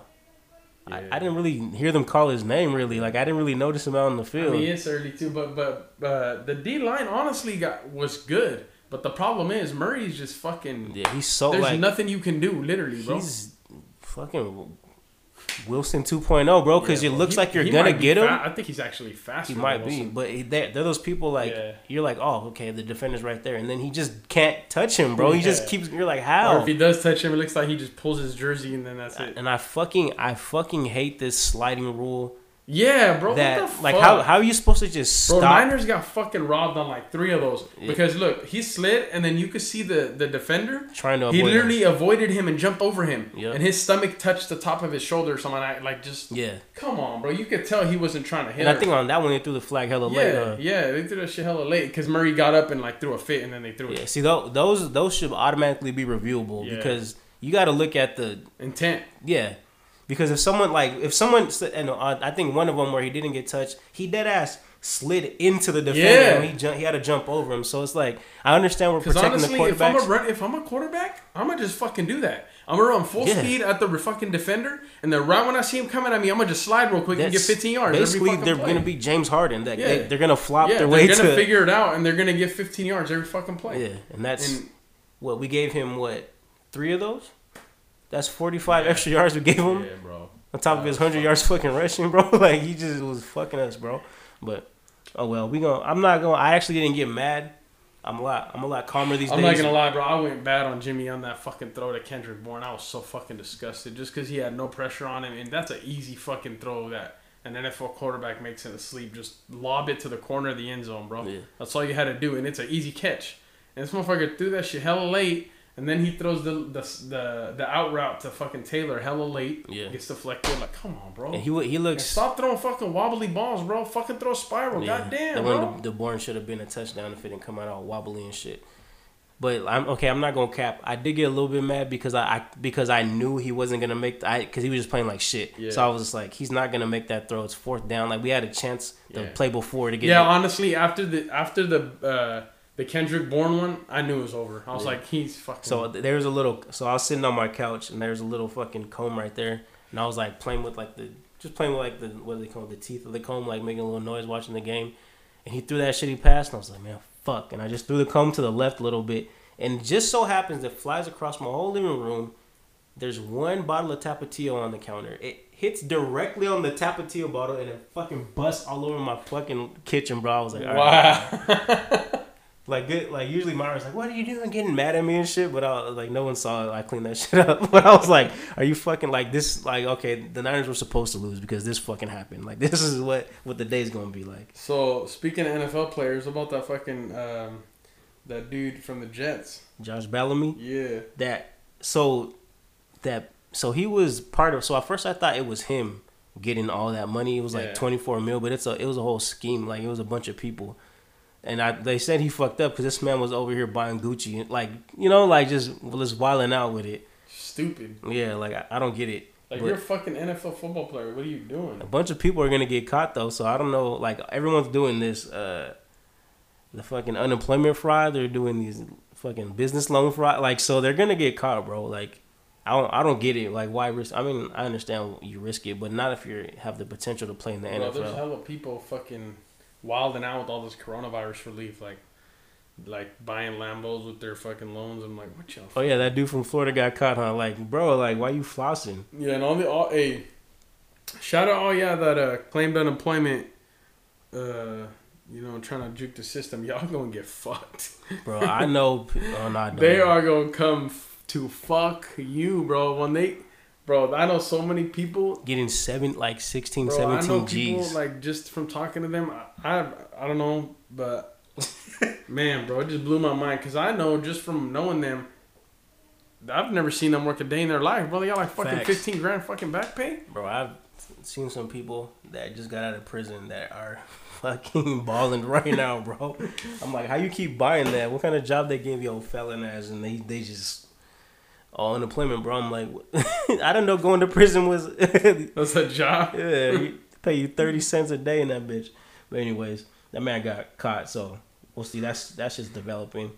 I, Yeah. I didn't really hear them call his name. Really, like I didn't really notice him out on the I field. mean, it's early too, but but uh, the D line honestly got was good. But the problem is Murray's just fucking. yeah, he's so There's like nothing you can do, literally, bro. he's fucking Wilson two point oh, bro. Because Yeah, it bro. looks He- like you're he gonna might be get him. fa- I think he's actually faster. He than might be, Wilson. but he- they're, they're those people like Yeah. you're like, oh, okay, the defender's right there, and then he just can't touch him, bro. He just Yeah. keeps. You're like, Or how? if he does touch him, it looks like he just pulls his jersey and then that's it. And I fucking I fucking hate this sliding rule. Yeah, bro. that what the like fuck? how how are you supposed to just Bro, stop? Niners got fucking robbed on like three of those. Yeah. Because look, he slid and then you could see the, the defender. Trying to He avoid literally avoided him and jumped over him. Yep. And his stomach touched the top of his shoulder or something. I, like just Yeah, come on, bro. You could tell he wasn't trying to hit and I her. think on that one they threw the flag hella yeah, late. Uh, yeah, they threw that shit hella late because Murray got up and like threw a fit and then they threw yeah, it. see those those those should automatically be reviewable Yeah. because you got to look at the Intent. yeah. Because if someone like if someone and uh, I think one of them where he didn't get touched, he dead ass slid into the defender Yeah. and he jumped, he had to jump over him. So it's like I understand we're Because protecting honestly, the if I'm a quarterbacks. run, if I'm a quarterback, I'm gonna just fucking do that. I'm gonna run full Yeah. speed at the fucking defender, and then right when I see him coming at me, I'm gonna just slide real quick and get That's- fifteen yards. Basically, every fucking they're play. gonna be James Harden. That Yeah. they, they're gonna flop yeah, their they're way gonna to figure it out, and they're gonna get fifteen yards every fucking play. yeah, and that's And what we gave him. What three of those? That's forty-five extra yards we gave him. yeah, bro. On top of his hundred yards fucking rushing, bro. Like he just was fucking us, bro. But oh well, we gonna. I'm not gonna. I actually didn't get mad. I'm a lot. I'm a lot calmer these I'm days. not gonna lie, bro. I went bad on Jimmy on that fucking throw to Kendrick Bourne. I was so fucking disgusted just because he had no pressure on him, and that's an easy fucking throw that an N F L quarterback makes in his sleep. Just lob it to the corner of the end zone, bro. Yeah. That's all you had to do, and it's an easy catch. And this motherfucker threw that shit hella late, and then he throws the the the, the out route to fucking Taylor hella late. Yeah. Gets deflected. Like, come on, bro. And he wa- he And looks. stop throwing fucking wobbly balls, bro. Fucking throw a spiral. Yeah, Goddamn, the bro. one the, the Bourne should have been a touchdown if it didn't come out all wobbly and shit. But I'm okay. I'm not gonna cap. I did get a little bit mad because I, I because I knew he wasn't gonna make. The, I because he was just playing like shit. Yeah. So I was just like, he's not gonna make that throw. It's fourth down. Like we had a chance to Yeah. play before to get. Yeah, it. honestly, after the after the uh, the Kendrick Bourne one, I knew it was over. I was Yeah. like, he's fucking. So th- there was a little. So I was sitting on my couch and there was a little fucking comb right there, and I was like playing with like the just playing with like the what do they call it, the teeth of the comb, like making a little noise watching the game, and he threw that shitty pass, and I was like, man, fuck, and I just threw the comb to the left a little bit, and it just so happens it flies across my whole living room. There's one bottle of Tapatio on the counter. It hits directly on the Tapatio bottle and it fucking busts all over my fucking kitchen, bro. I was like, all right. wow. Like good, like usually Myra's like, "What are you doing?" Getting mad at me and shit. But I was like, no one saw it. I cleaned that shit up. But I was like, "Are you fucking like this? Like, okay, the Niners were supposed to lose because this fucking happened. Like, this is what what the day's gonna be like." So speaking of N F L players, about that fucking um, that dude from the Jets. Josh Bellamy, Yeah. that so that so he was part of. So at first I thought it was him getting all that money. It was like Yeah. twenty four mil, but it's a it was a whole scheme. Like it was a bunch of people. And I, they said he fucked up because this man was over here buying Gucci, like you know, like just just wilding out with it. Stupid. Yeah, like I, I don't get it. Like But you're a fucking N F L football player. What are you doing? a bunch of people are gonna get caught though, so I don't know. Like everyone's doing this, uh, the fucking unemployment fraud. They're doing these fucking business loan fraud. Like so, they're gonna get caught, bro. Like I don't, I don't get it. Like why risk? I mean, I understand you risk it, but not if you have the potential to play in the Bro, N F there's L. hella people fucking wilding out with all this coronavirus relief, like like buying Lambos with their fucking loans. I'm like, what y'all? Oh yeah, that dude from Florida got caught, huh? Like, bro, like why you flossing? Yeah, and all the all, hey, Shout out all y'all that uh, claimed unemployment. Uh, you know, trying to juke the system. Y'all gonna get fucked, bro. I know. Oh no, I don't. They are gonna come f- to fuck you, bro. When they, bro, I know so many people getting seven, like sixteen, bro, seventeen I know people, G's. like just from talking to them. I, I, I don't know, but man, bro, it just blew my mind because I know just from knowing them. I've never seen them work a day in their life, bro. They got like fucking Facts. fifteen grand fucking back pay. Bro, I've seen some people that just got out of prison that are fucking balling right now, bro. I'm like, how you keep buying that? What kind of job they gave your felon ass, and they they just all unemployment, bro. I'm like, I don't know. Going to prison was That's a job. yeah, you pay you thirty cents a day in that bitch. But anyways, that man got caught, so we'll see. That's that's just developing.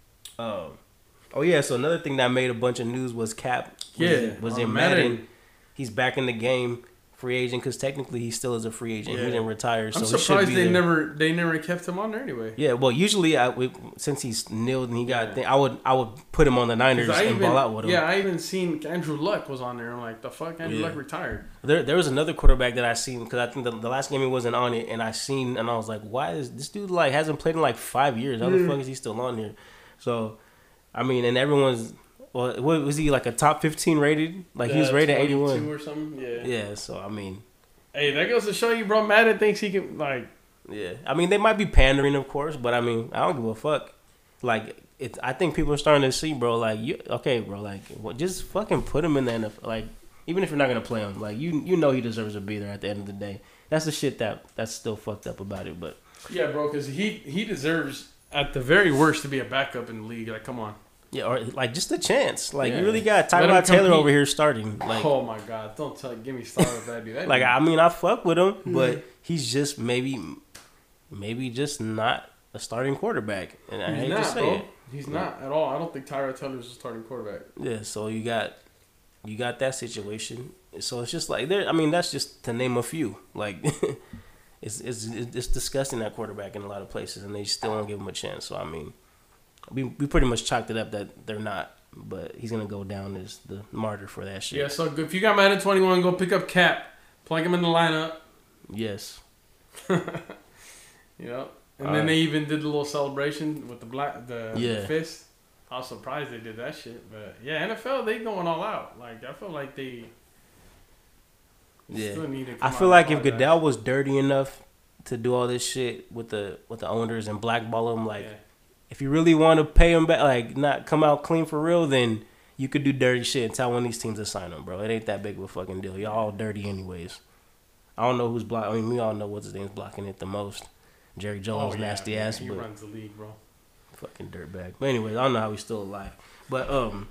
Um. Oh yeah, so another thing that made a bunch of news was Cap. Was, Yeah, was on in Madden. Madden. He's back in the game, free agent, because technically he still is a free agent. Yeah. He didn't retire, so I'm he should surprised be they there. never they never kept him on there anyway. Yeah, well, usually I we, since he's kneeled and he got, Yeah. thing, I would I would put him on the Niners 'Cause I and even, ball out with him. yeah, I even seen Andrew Luck was on there. I'm like, the fuck, Andrew Yeah. Luck retired. There, there was another quarterback that I seen because I think the, the last game he wasn't on it, and I seen and I was like, why is this dude like hasn't played in like five years? How the Yeah. fuck is he still on here? So, I mean, and everyone's well, what was he like a top fifteen rated? Like he was Yeah, rated eighty twenty-two one or something. Yeah. Yeah, so I mean, Hey, that goes to show you, bro. Madden thinks he can like. yeah, I mean they might be pandering, of course, but I mean I don't give a fuck. Like it, I think people are starting to see, bro. Like you, okay, bro. Like what? Just fucking put him in the N F L. Like even if you're not gonna play him, like you, you know he deserves to be there at the end of the day. That's the shit that that's still fucked up about it. But Yeah, bro, because he he deserves at the very worst to be a backup in the league. Like, come on. yeah, or like just a chance. Like Yeah. you really got Let him Tyrod Taylor compete. over here starting. Like, oh my God! Don't tell. Give me started with that dude. That like dude- I mean I fuck with him, but he's just maybe, maybe just not a starting quarterback. And I he's hate not, to say bro. it. He's not at all. I don't think Tyrod Taylor's a starting quarterback. Yeah, so you got you got that situation. So it's just like there. I mean, that's just to name a few. Like it's it's it's disgusting at quarterback in a lot of places, and they still don't give him a chance. So I mean, we we pretty much chalked it up that they're not. But he's gonna go down as the martyr for that shit. Yeah. So if you got Madden twenty-one, go pick up Cap, plug him in the lineup. Yes. You know. And All then right. they even did the little celebration with the black the, Yeah. the fist. I was surprised they did that shit, but yeah, N F L they going all out. Like I feel like they Yeah. still need to. I come feel out like and if apologize. Goodell was dirty enough to do all this shit with the with the owners and blackball him, like Yeah. if you really want to pay him back, like not come out clean for real, then you could do dirty shit and tell one of these teams to sign him, bro. It ain't that big of a fucking deal. Y'all all dirty anyways. I don't know who's blocking. I mean, we all know what's his name's blocking it the most. Jerry Jones, Oh, yeah, nasty man, ass, He but runs the league, bro. fucking dirtbag. But anyways, I don't know how he's still alive. But um,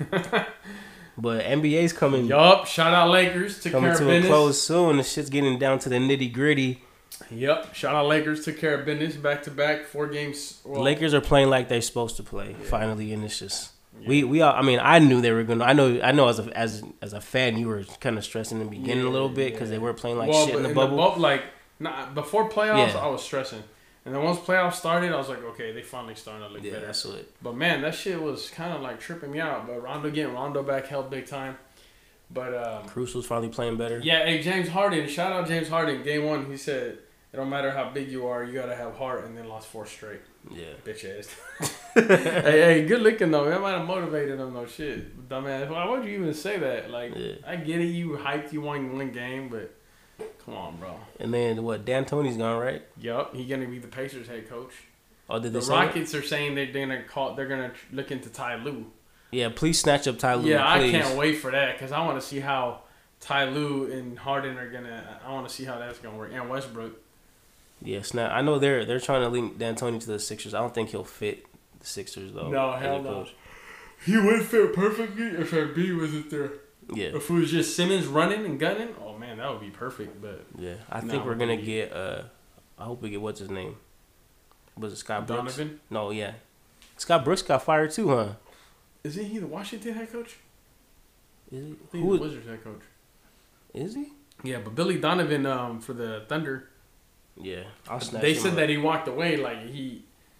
but N B A's coming Yup. Shout out Lakers. Took coming care of to a business. close soon. The shit's getting down to the nitty gritty. Yep. Shout out Lakers. Took care of business. Back to back. Four games. Well, Lakers are playing like they're supposed to play Yeah. finally, and it's just Yeah. we we all. I mean, I knew they were gonna. I know. I know as a as as a fan, you were kind of stressing in the beginning Yeah, a little bit because yeah. they were playing like well, shit but in the bubble. bu- like, nah, before playoffs, Yeah. I was stressing. And then once playoffs started, I was like, okay, they finally starting to look yeah, better. that's what. But man, that shit was kind of like tripping me out. But Rondo getting Rondo back helped big time. But um, Cruz was finally playing better. yeah, hey James Harden, shout out James Harden. Game one, he said, "It don't matter how big you are, you gotta have heart." And then lost four straight. Yeah. Bitch ass. hey, hey, good looking though. That might have motivated him though. Shit, dumbass. Why would you even say that? Like, Yeah. I get it. You hyped. You want to win game, but come on, bro. And then what? Dan Tony's gone, right? Yup, he gonna be the Pacers head coach. Oh, did The they say that? Rockets are saying they're gonna call. They're gonna look into Ty Lue. Yeah, please snatch up Ty Lue. Yeah, please. I can't wait for that because I want to see how Ty Lue and Harden are gonna. I want to see how that's gonna work. And Westbrook. Yeah, snap. I know they're they're trying to link Dan Tony to the Sixers. I don't think he'll fit the Sixers though. No, as hell a no. coach. He would fit perfectly if Embiid wasn't there. Yeah, If it was just Simmons running and gunning, oh man, that would be perfect. But yeah. I No, think we're gonna maybe. get. Uh, I hope we get what's his name. Was it Scott Brooks? Donovan, No, yeah. Scott Brooks got fired too, huh? isn't he the Washington head coach? Is he? I think he's Who the Wizards head coach. is he? Yeah, but Billy Donovan um, for the Thunder. Yeah, I'll snatch They him said up. that he walked away. Like he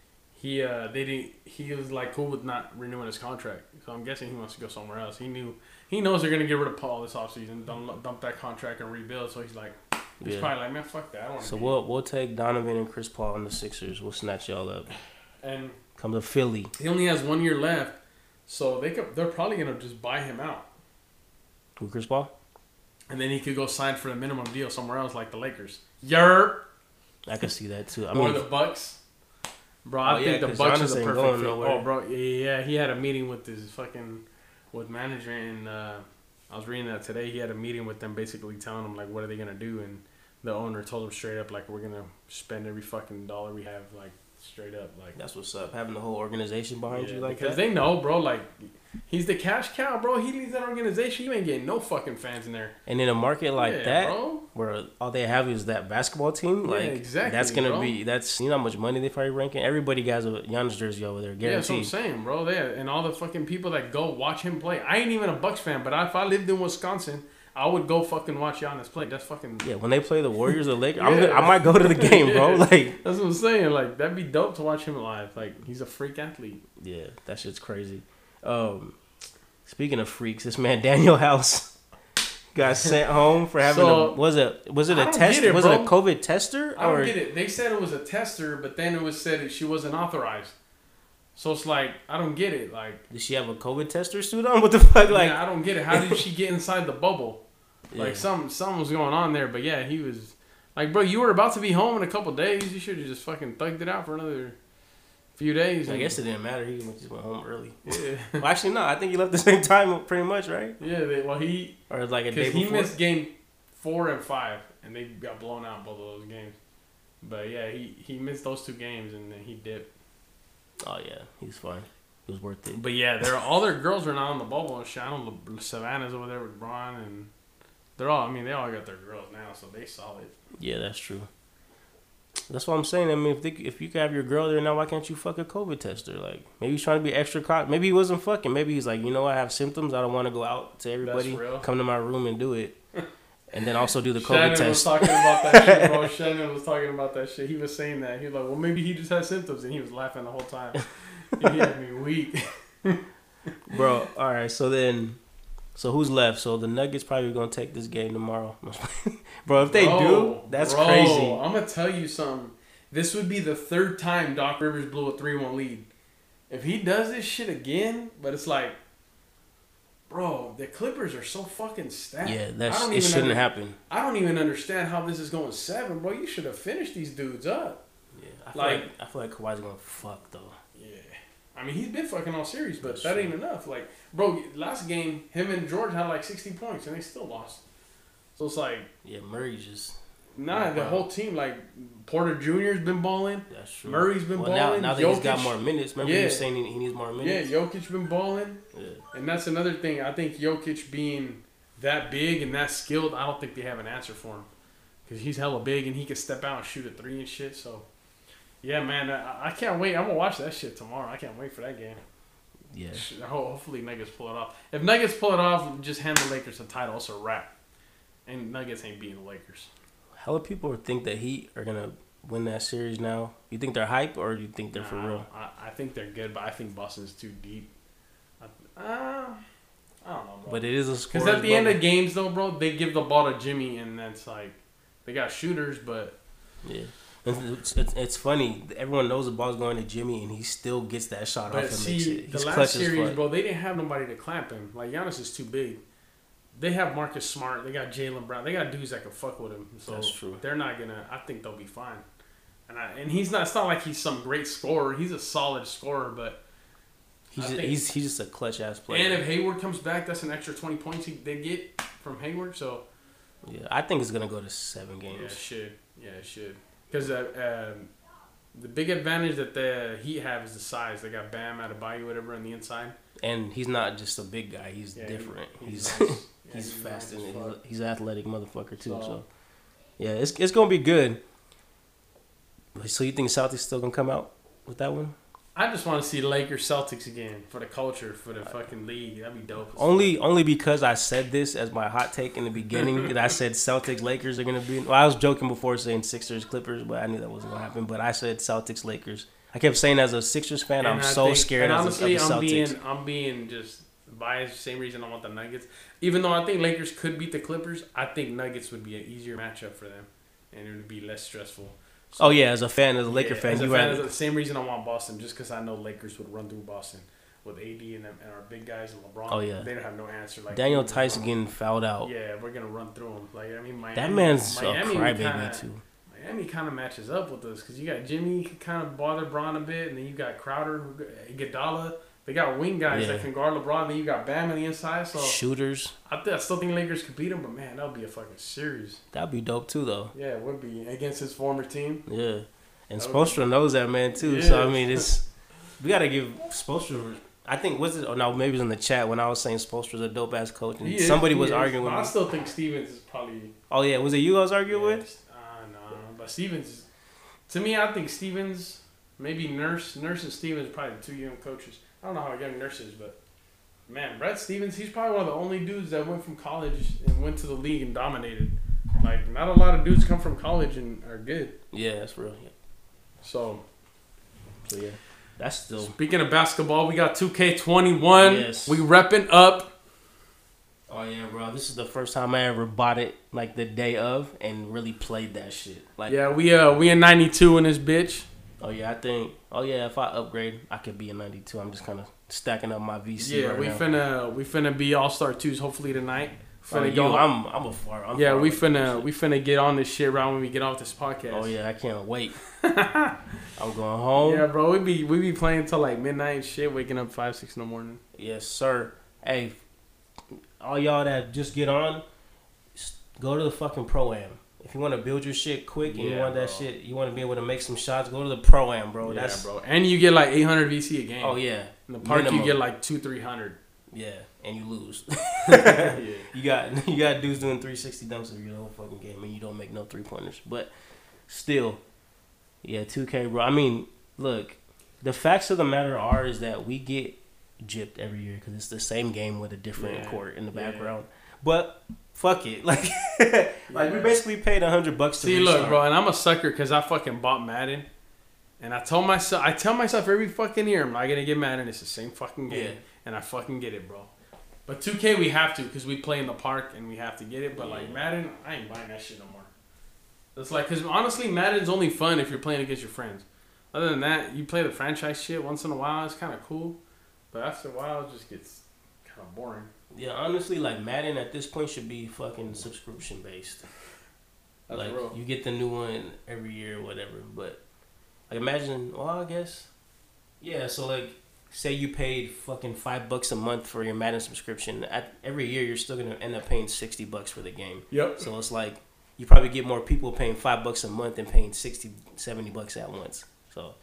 he uh they didn't. He was like cool with not renewing his contract. So I'm guessing he wants to go somewhere else. He knew he knows they're gonna get rid of Paul this offseason, dump, dump that contract and rebuild. So he's like, he's Yeah. probably like, man, fuck that. I don't want to. So we'll we'll take Donovan and Chris Paul and the Sixers. We'll snatch y'all up. And Come to Philly. he only has one year left, so they could. They're probably gonna just buy him out, Who, Chris Paul? and then he could go sign for a minimum deal somewhere else, like the Lakers. Yerp. I can see that too. I or mean, the Bucks. Bro, I Oh, think yeah, the 'cause Bucks Giannis is the ain't perfect going fit. nowhere. Oh, bro, yeah, yeah, he had a meeting with his fucking with management, and uh, I was reading that today. He had a meeting with them, basically telling them like, what are they gonna do? And the owner told him straight up, like, we're gonna spend every fucking dollar we have, like, straight up, like. that's what's up. Having the whole organization behind Yeah, you like because that. they know, bro. Like, he's the cash cow, bro. He leads that organization. You ain't getting no fucking fans in there. And in a market like Yeah, that, bro. where all they have is that basketball team, Yeah, like exactly, that's gonna bro. be that's you know how much money they probably ranking. Everybody has a Giannis jersey over there, Yeah, that's what I'm guaranteed. saying, bro. Yeah, and all the fucking people that go watch him play. I ain't even a Bucks fan, but if I lived in Wisconsin, I would go fucking watch Giannis play. That's fucking. Yeah, when they play the Warriors or Lakers, I'm Yeah. gonna, I might go to the game, bro. Yeah. Like, That's what I'm saying. Like, that'd be dope to watch him live. Like, he's a freak athlete. yeah, that shit's crazy. Um, speaking of freaks, this man Daniel House got sent home for having So, a was it was it I a don't test? get it, was bro. it a COVID tester? I don't or get it. They said it was a tester, but then it was said that she wasn't authorized. So it's like, I don't get it. Like, did she have a COVID tester suit on? What the fuck? Like, yeah, I don't get it. How did she get inside the bubble? Like, yeah. some something was going on there. But yeah, he was like, bro, you were about to be home in a couple days. You should have just fucking thugged it out for another few days. I and- guess it didn't matter. He just went home early. Yeah. Well, actually, no. I think he left the same time, pretty much, right? Yeah, they, well, he Or like a day because he before. missed game four and five, and they got blown out both of those games. But yeah, he, he missed those two games, and then he dipped. Oh yeah, he's fine. It was worth it. But yeah, they're all their girls are now on the bubble, and Shannon Savannah's over there with Braun, and they're all. I mean, they all got their girls now, so they solid. Yeah, that's true. That's what I'm saying. I mean, if they, if you could have your girl there now, why can't you fuck a COVID tester? Like, maybe he's trying to be extra caught. Maybe he wasn't fucking. Maybe he's like, you know, I have symptoms. I don't want to go out to everybody. That's real. Come to my room and do it, and then also do the COVID Shannon was test. talking about that shit, bro. Shannon was talking about that shit. He was saying that. He was like, well, maybe he just had symptoms, and he was laughing the whole time. He had me weak. Bro, all right. So then, so who's left? So the Nuggets probably gonna take this game tomorrow. Bro, if they Bro, do, that's bro, crazy. I'm gonna tell you something. This would be the third time Doc Rivers blew a three one lead. If he does this shit again, but it's like, bro, the Clippers are so fucking stacked. Yeah, I that's don't it. even Shouldn't under- happen. I don't even understand how this is going seven, bro. You should have finished these dudes up. Yeah, I feel Like- like, I feel like Kawhi's gonna fuck though. Yeah. I mean, he's been fucking all series, but That's that true. ain't enough. Like, bro, last game, him and George had like sixty points, and they still lost. So it's like, Yeah, Murray just nah, the Wow. whole team, like, Porter Junior's been balling. that's true. Murray's been well, now, balling. now that he's got Jokic- more minutes, remember he Yeah. was saying he, he needs more Yeah, minutes. Jokic been balling. Yeah. And that's another thing. I think Jokic being that big and that skilled, I don't think they have an answer for him. Because he's hella big and he can step out and shoot a three and shit. So, yeah, man, I, I can't wait. I'm going to watch that shit tomorrow. I can't wait for that game. Yeah. Ho- Hopefully Nuggets pull it off. If Nuggets pull it off, just hand the Lakers the title. It's a wrap. And Nuggets ain't beating the Lakers. Hella people think that Heat are gonna win that series now. You think they're hype or do you think they're for Nah, real? I, I think they're good, but I think Boston's too deep. I, uh, I don't know, bro. But it is a score. Because at the end of games, though, bro, they give the ball to Jimmy, and that's like, they got shooters, but yeah. It's, it's, it's funny. Everyone knows the ball's going to Jimmy, and he still gets that shot but off and see, makes it. the He's last clutch as series, fuck. bro, they didn't have nobody to clamp him. Like Giannis is too big. They have Marcus Smart. They got Jaylen Brown. They got dudes that can fuck with him. So That's true. they're not gonna. I think they'll be fine. And I, and he's not. It's not like he's some great scorer. He's a solid scorer, but. He's I just, think- he's he's just a clutch ass player. And if Hayward comes back, that's an extra twenty points he, they get from Hayward. So yeah, I think it's gonna go to seven yeah, it games. should. Yeah, it should. Because uh, um, the big advantage that the Heat have is the size. They got Bam Adebayo, whatever, on the inside. And he's not just a big guy. He's Yeah, different. he- he's he's nice. Yeah, he's he's fast nice and as he's, fuck. he's an athletic motherfucker too. So, So- yeah, it's it's gonna be good. So you think Celtics still gonna come out with that one? I just want to see Lakers Celtics again for the culture, for the fucking league. That'd be dope. as Only only because I said this as my hot take in the beginning that I said Celtics Lakers are gonna be. Well, I was joking before saying Sixers Clippers, but I knew that wasn't gonna happen. But I said Celtics Lakers. I kept saying as a Sixers fan, And I'm I so think- scared And as honestly, a, of I'm the Celtics. being I'm being just biased. Same reason I want the Nuggets. Even though I think Lakers could beat the Clippers, I think Nuggets would be an easier matchup for them, and it would be less stressful. So, oh yeah, as a fan, as a Laker yeah, fan, as a you fan, rather as the same reason I want Boston, just because I know Lakers would run through Boston with A D and, them, and our big guys and LeBron. Oh, yeah. They don't have no answer. Like Daniel we just Tyson run- getting fouled out. Yeah, we're gonna run through them. Like I mean, Miami, That man's Miami a would crybaby kinda- too. Miami kind of matches up with us because you got Jimmy who can kind of bother Braun a bit, and then you got Crowder, who, Iguodala. They got wing guys Yeah. that can guard LeBron. And then you got Bam on the inside. So Shooters, I, th- I still think Lakers could beat them, but man, that would be a fucking series. that'd be dope too, though. Yeah, it would be against his former team. Yeah, and That would Spoelstra knows that man too. So I Yeah. mean, it's we gotta give Spoelstra. I think was it? Oh no, maybe it was in the chat when I was saying Spoelstra's a dope ass coach, and He is- somebody he was is, arguing but with I me. still think Stevens is probably. Oh yeah, was it you I was arguing yeah, with? Uh, no, but Stevens. To me, I think Stevens, maybe Nurse, Nurse and Stevens are probably the two young coaches. I don't know how young Nurse is, but man, Brad Stevens, he's probably one of the only dudes that went from college and went to the league and dominated. Like, not a lot of dudes come from college and are good. Yeah, that's real. Yeah. So, So yeah, that's still. speaking of basketball, we got two K twenty-one. Yes. We repping up. Oh yeah, bro. This is the first time I ever bought it like the day of and really played that shit. Like, Yeah, we uh we in ninety-two in this bitch. oh yeah, I think. Oh yeah, if I upgrade, I could be a ninety-two. I'm just kind of stacking up my V C. Yeah, right we now. finna we finna be All Star twos hopefully tonight. Oh, Finna you, go. I'm I'm a far. I'm yeah, far we away from this finna shit. we finna get on this shit right when we get off this podcast. Oh yeah, I can't wait. I'm going home. Yeah, bro, we be we be playing until like midnight and shit, waking up five six in the morning. Yes, sir. Hey, all y'all that just get on, s- go to the fucking Pro-Am. If you want to build your shit quick and you Yeah, want that bro. shit, you want to be able to make some shots, go to the Pro-Am, bro. yeah, That's bro, and you get like eight hundred V C a game. Oh yeah, in the park minimum. you get like two three hundred. yeah, and you lose. Yeah. You got you got dudes doing three sixty dumps of your whole fucking game, and you don't make no three pointers. But still, yeah, two K, bro. I mean, look, the facts of the matter are is that we get gypped every year because it's the same game with a different Yeah, court in the yeah. background. But fuck it, like, like we Yeah. basically paid a hundred bucks to See, restart. look, bro, and I'm a sucker because I fucking bought Madden, and I told myself, I tell myself every fucking year, I'm not gonna get Madden. It's the same fucking game, Yeah. and I fucking get it, bro. But two K we have to because we play in the park and we have to get it. But like Yeah. Madden, I ain't buying that shit no more. It's like, cause honestly, Madden's only fun if you're playing against your friends. Other than that, you play the franchise shit once in a while. It's kind of cool, but after a while, it just gets kind of boring. Yeah, honestly, like Madden at this point should be fucking subscription based. That's like real. you get the new one every year or whatever. But like imagine, well, I guess, yeah. So like, say you paid fucking five bucks a month for your Madden subscription. At every year, you're still gonna end up paying sixty bucks for the game. Yep. So it's like you probably get more people paying five bucks a month than paying sixty, seventy bucks at once. So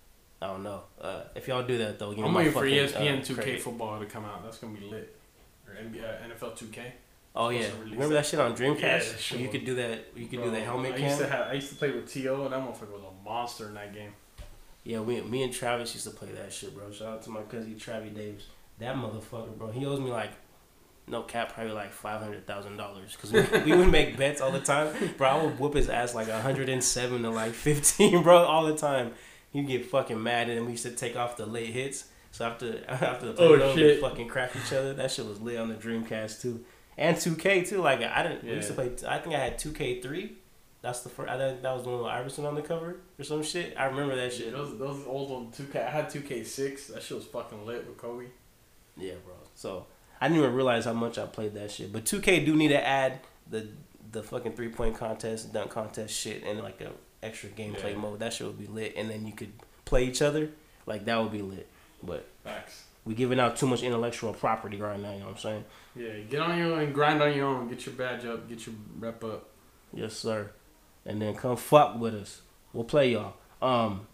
I don't know. Uh, if y'all do that though, give me I'm my waiting for fucking, E S P N uh, two K credit. football to come out. That's gonna be lit. Or N B A, N F L two K. Oh yeah, supposed to release remember that shit on Dreamcast? Yeah, Where sure. You could do that. You could do the Bro, helmet I cam. used to have. I used to play with T O, and that motherfucker was a monster in that game. Yeah, we, me and Travis used to play that shit, bro. Shout out to my cousin Travis Daves. That motherfucker, bro. He owes me like, no cap, probably like five hundred thousand dollars because we, we would make bets all the time, bro. I would whoop his ass like a hundred and seven to like fifteen, bro, all the time. He'd get fucking mad, and then we used to take off the late hits. So after after the Oh, play, shit. we fucking crack each other. That shit was lit on the Dreamcast too, and two K too. Like I didn't. We used to Yeah. play. I think I had two K three. That's the first. I think that was the one with Iverson on the cover or some shit. I remember that shit. Yeah, those those old one two K. I had two K six. That shit was fucking lit with Kobe. Yeah, bro. So I didn't even realize how much I played that shit. But two K do need to add the the fucking three point contest, dunk contest shit, and like a extra gameplay Yeah. mode. That shit would be lit, and then you could play each other. Like that would be lit. But Facts. we giving out too much intellectual property right now. You know what I'm saying? Yeah, get on your own and grind on your own. Get your badge up. Get your rep up. Yes, sir. And then come fuck with us. We'll play y'all. Um.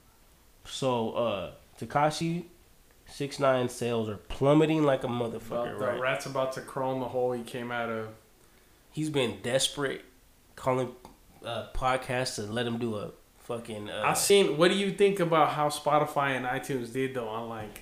So uh, Tekashi six nine sales are plummeting like a motherfucker. About the Right. rat's about to crawl in the hole he came out of. He's been desperate, calling uh, podcasts to let him do a fucking. Uh, I seen. What do you think about how Spotify and iTunes did though? On like,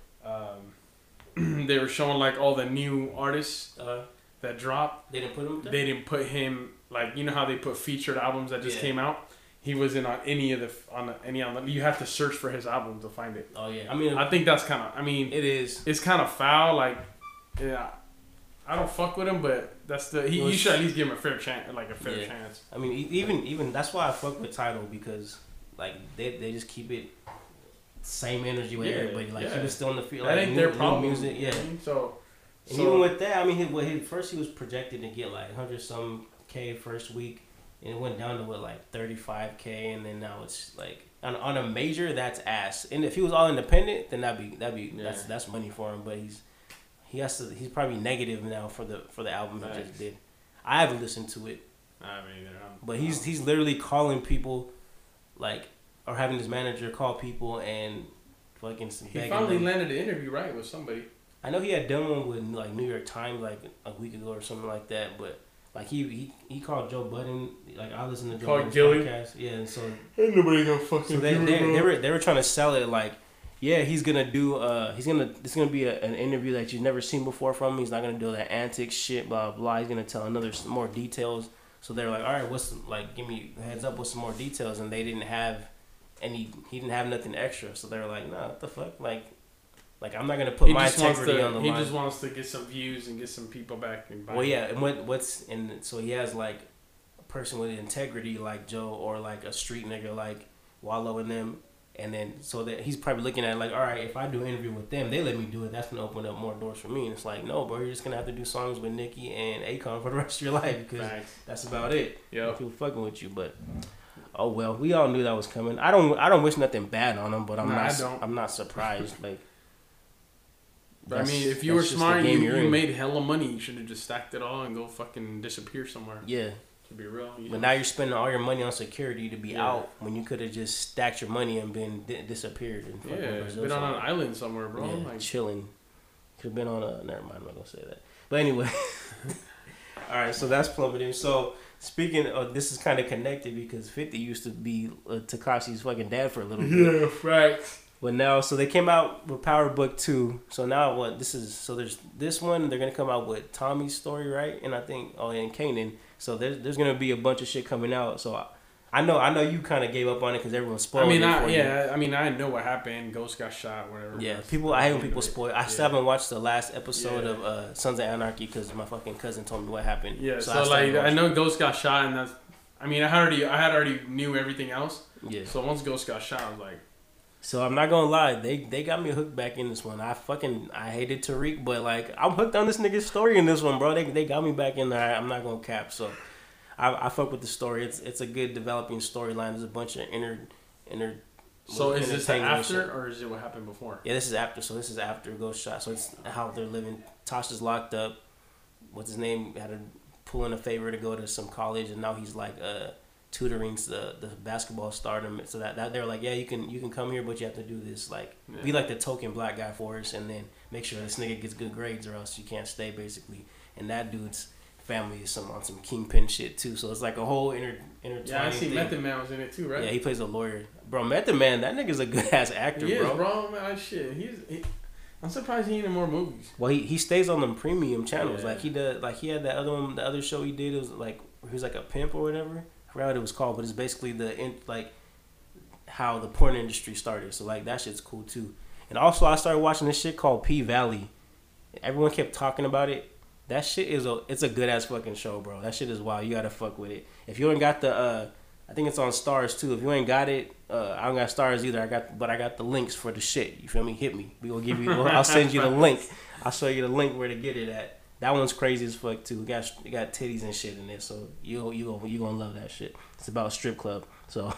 um, they were showing like all the new artists uh, that dropped. they didn't put him. There? They didn't put him like you know how they put featured albums that just Yeah. came out. he wasn't on any of the on the, any on the. You have to search for his album to find it. Oh yeah, I mean, I think that's kind of. I mean, it is. It's kind of foul. Like, yeah, I don't fuck with him, but that's the. He, you should at least give him a fair chance, like a fair yeah. chance. I mean, even even that's why I fuck with Tidal because like they they just keep it same energy with yeah, everybody. Like yeah. he was still in the field. That like, ain't new, their problem. Music, yeah. So, and so, even with that, I mean, he, well, he, first he was projected to get like hundred some k first week, and it went down to what like thirty five k, and then now it's like on on a major that's ass. And if he was all independent, then that'd be that'd be yeah. that's that's money for him. But he's he has to he's probably negative now for the for the album nice. he just did. I haven't listened to it. I mean, um, but he's he's literally calling people, like, or having his manager call people and fucking. He finally them. landed an interview right with somebody. I know he had done one with like New York Times like a week ago or something like that, but like he he, he called Joe Budden. Like I listened to Joe Budden's podcast. Yeah, and so ain't nobody gonna fucking. So they they, they, they were they were trying to sell it like. Yeah, he's gonna do. Uh, he's gonna. It's gonna be a, an interview that you've never seen before from him. He's not gonna do that antics shit, blah blah. He's gonna tell another more details. So they're like, all right, what's like? Give me a heads up with some more details, and they didn't have any. He didn't have nothing extra. So they were like, nah, what the fuck? Like, like I'm not gonna put he my integrity to, on the he line. He just wants to get some views and get some people back. And well, yeah, and what what's and so he has like a person with integrity like Joe or like a street nigga like Wallow and them. And then, so that he's probably looking at it like, all right, if I do an interview with them, they let me do it. That's gonna open up more doors for me. And it's like, no, bro, you're just gonna have to do songs with Nicki and Akon for the rest of your life because Thanks. that's about it. Yeah, people fucking with you, but oh well, we all knew that was coming. I don't, I don't wish nothing bad on him, but I'm nah, not, I'm not surprised. Like, I mean, if you were smart, you, you made hella money. You should have just stacked it all and go fucking disappear somewhere. Yeah. To be real, but know. Now you're spending all your money on security to be yeah. out when you could have just stacked your money and been di- disappeared. And yeah, been on an island somewhere, bro. Yeah, like chilling. Could have been on a. Never mind, I'm not gonna say that. But anyway, all right. So that's plummeting. So speaking of, this is kind of connected because fifty used to be uh, Tekashi's fucking dad for a little bit. Yeah, right. But now, so they came out with Power Book two. So now what? This is so there's this one. They're gonna come out with Tommy's story, right? And I think oh, and Kanan. So there's there's gonna be a bunch of shit coming out. So I, I know I know you kind of gave up on it because everyone spoiled. I mean, it I, for yeah, you. I mean, I know what happened. Ghost got shot, whatever. Yeah, people. I hate when people spoil. I yeah. still haven't watched the last episode yeah. of uh, Sons of Anarchy because my fucking cousin told me what happened. Yeah, so, so I like I know Ghost got shot, and that's. I mean, I had already I had already knew everything else. Yeah. So once Ghost got shot, I was like. So I'm not gonna lie, they they got me hooked back in this one. I fucking I hated Tariq, but like I'm hooked on this nigga's story in this one, bro. They they got me back in there. I'm not gonna cap. So. I, I fuck with the story. It's it's a good developing storyline. There's a bunch of inner inner. So is this after or is it what happened before? Yeah, this is after. So this is after Ghost shot. So it's how they're living. Tasha's locked up. What's his name? Had to pull in a favor to go to some college, and now he's like uh tutoring the the basketball stardom. So that, that they're like, yeah, you can you can come here, but you have to do this like yeah. be like the token black guy for us, and then make sure this nigga gets good grades, or else you can't stay basically. And that dude's family is some on some kingpin shit too, so it's like a whole inter intertwined. Yeah, I see thing. Method Man was in it too, right? Yeah, he plays a lawyer, bro. Method Man, that nigga's a good ass actor, he is, bro. bro, man, shit, he's. He, I'm surprised he ain't in more movies. Well, he, he stays on them premium channels, yeah. like he does. Like he had that other one, the other show he did. It was like he was like a pimp or whatever. I forgot what it was called, but it's basically the in, like how the porn industry started. So like that shit's cool too. And also, I started watching this shit called P Valley. Everyone kept talking about it. That shit is a it's a good ass fucking show, bro. That shit is wild. You gotta fuck with it. If you ain't got the, uh, I think it's on Stars too. If you ain't got it, uh, I don't got Stars either. I got, but I got the links for the shit. You feel me? Hit me. We gonna give you. I'll send you the link. I'll show you the link where to get it at. That one's crazy as fuck too. It got it got titties and shit in there, so you you gonna you gonna love that shit. It's about a strip club. So,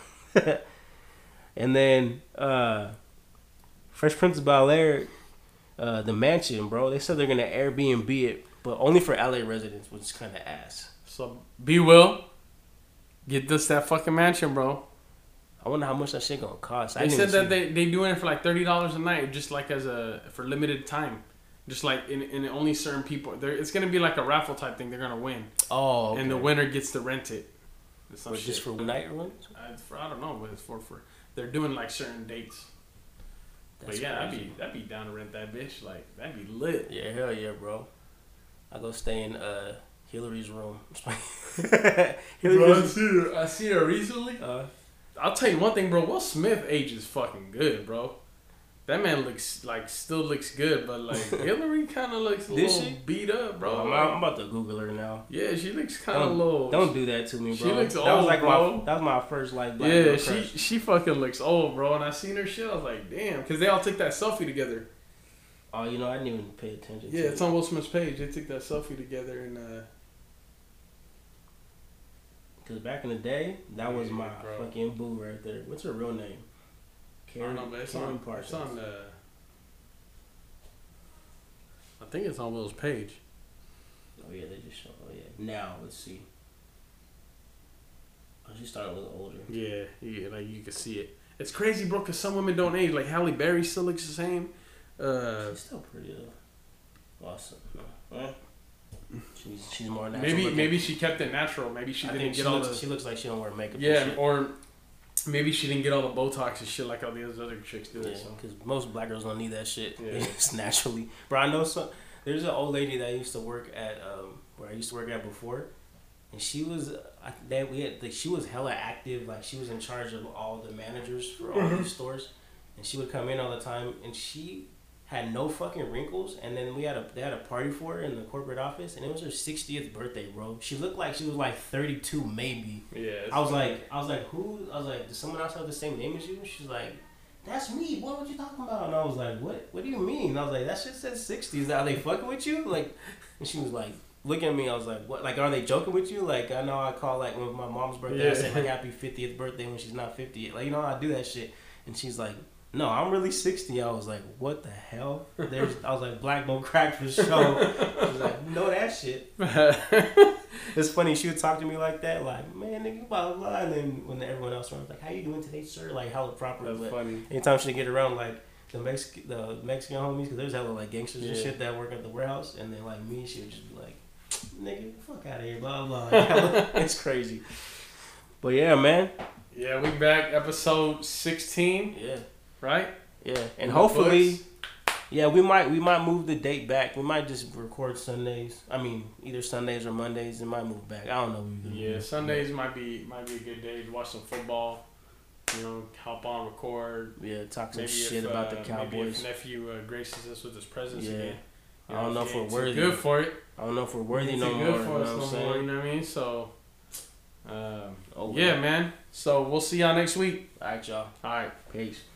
and then uh, Fresh Prince of Bel-Air, uh, the mansion, bro. They said they're gonna Airbnb it. But only for L A residents, which is kind of ass. So, B Will, get this that fucking mansion, bro. I wonder how much that shit gonna cost. They said that they they doing it for like thirty dollars a night, just like as a for limited time, just like in in only certain people. There, it's gonna be like a raffle type thing. They're gonna win. Oh, okay. And the winner gets to rent it. Some just for one night or what? Uh, for, I don't know, but it's for for they're doing like certain dates. That's but yeah, crazy. that'd be that'd be down to rent that bitch. Like that'd be lit. Yeah, hell yeah, bro. I go stay in uh, Hillary's room. Bro, I see her. I see her recently. Uh, I'll tell you one thing, bro. Will Smith ages fucking good, bro. That man looks like still looks good, but like Hillary kind of looks a Did little she? beat up, bro. I'm, like, I'm about to Google her now. yeah, she looks kind of Don't, low. don't do that to me, bro. She looks that old, was like bro. my that was my first like black Yeah, girl she crush. she fucking looks old, bro. And I seen her shit, I was like, damn, because they all took that selfie together. Oh, you know, I didn't even pay attention. Yeah, to it's it. on Will Smith's page. They took that selfie together, and uh, Cause back in the day, that was Yeah, my bro. fucking boo right there. What's her real name? I don't know, but it's Karen on. Parsons. It's on. Uh, I think it's on Will's page. Oh yeah, they just show. Oh yeah. Now let's see. Oh, she's starting to look older. Yeah, yeah, like you can see it. It's crazy, bro. Cause some women don't age. Like Halle Berry still looks the same. Uh, She's still pretty though. Awesome. No. Eh. She's she's more natural. maybe looking. maybe she kept it natural. Maybe she I didn't think get she all looks, the. she looks like she don't wear makeup. and Yeah, shit. or maybe she didn't get all the Botox and shit like all the other chicks do. Yeah, It, so. because most black girls don't need that shit. Yeah. It's naturally. Bro, I know some. There's an old lady that used to work at um where I used to work at before, and she was I that we had like she was hella active. Like she was in charge of all the managers for all these stores, and she would come in all the time, and she had no fucking wrinkles. And then we had a they had a party for her in the corporate office, and it was her sixtieth birthday, bro. She looked like she was like thirty-two, maybe. Yeah. it's I was funny. like, I was like, who? I was like, does someone else have the same name as you? She's like, that's me. What what you talking about? And I was like, what? What do you mean? And I was like, that shit says sixties. Are they fucking with you? Like, and she was like, looking at me. I was like, what? Like, are they joking with you? Like, I know I call like when my mom's birthday, I Yeah. say like happy fiftieth birthday when she's not fifty. Like, you know, I do that shit. And she's like, no, I'm really sixty. I was like, what the hell? There's, I was like, black don't crack for show. She was like, no, that shit. It's funny, she would talk to me like that, like, man, nigga, blah, blah, blah. And then when everyone else was like, how you doing today, sir? Like, hella proper. That's But funny. anytime she get around, like, the Mexican, the Mexican homies, because there's hella, like, gangsters and Yeah. shit that work at the warehouse. And then, like, me, she would just be like, nigga, fuck out of here, blah, blah. Like, hella- it's crazy. But, yeah, man. Yeah, we back episode sixteen, Yeah. right? Yeah. And In the hopefully... books. Yeah, we might we might move the date back. We might just record Sundays. I mean, either Sundays or Mondays. It might move back. I don't know. What we're gonna Yeah, do. Sundays might be might be a good day to watch some football. You know, hop on, record. Yeah, talk some Maybe shit if, about uh, the Maybe Cowboys. if nephew uh, graces us with his presence Yeah. again. You I don't know he if we're ain't too worthy. Good for it. I don't know if we're worthy Ain't no too more. good You for know us what I'm no saying? more. You know what I mean? So, um, Oh, yeah, man. So we'll see y'all next week. All right, y'all. All right. Peace.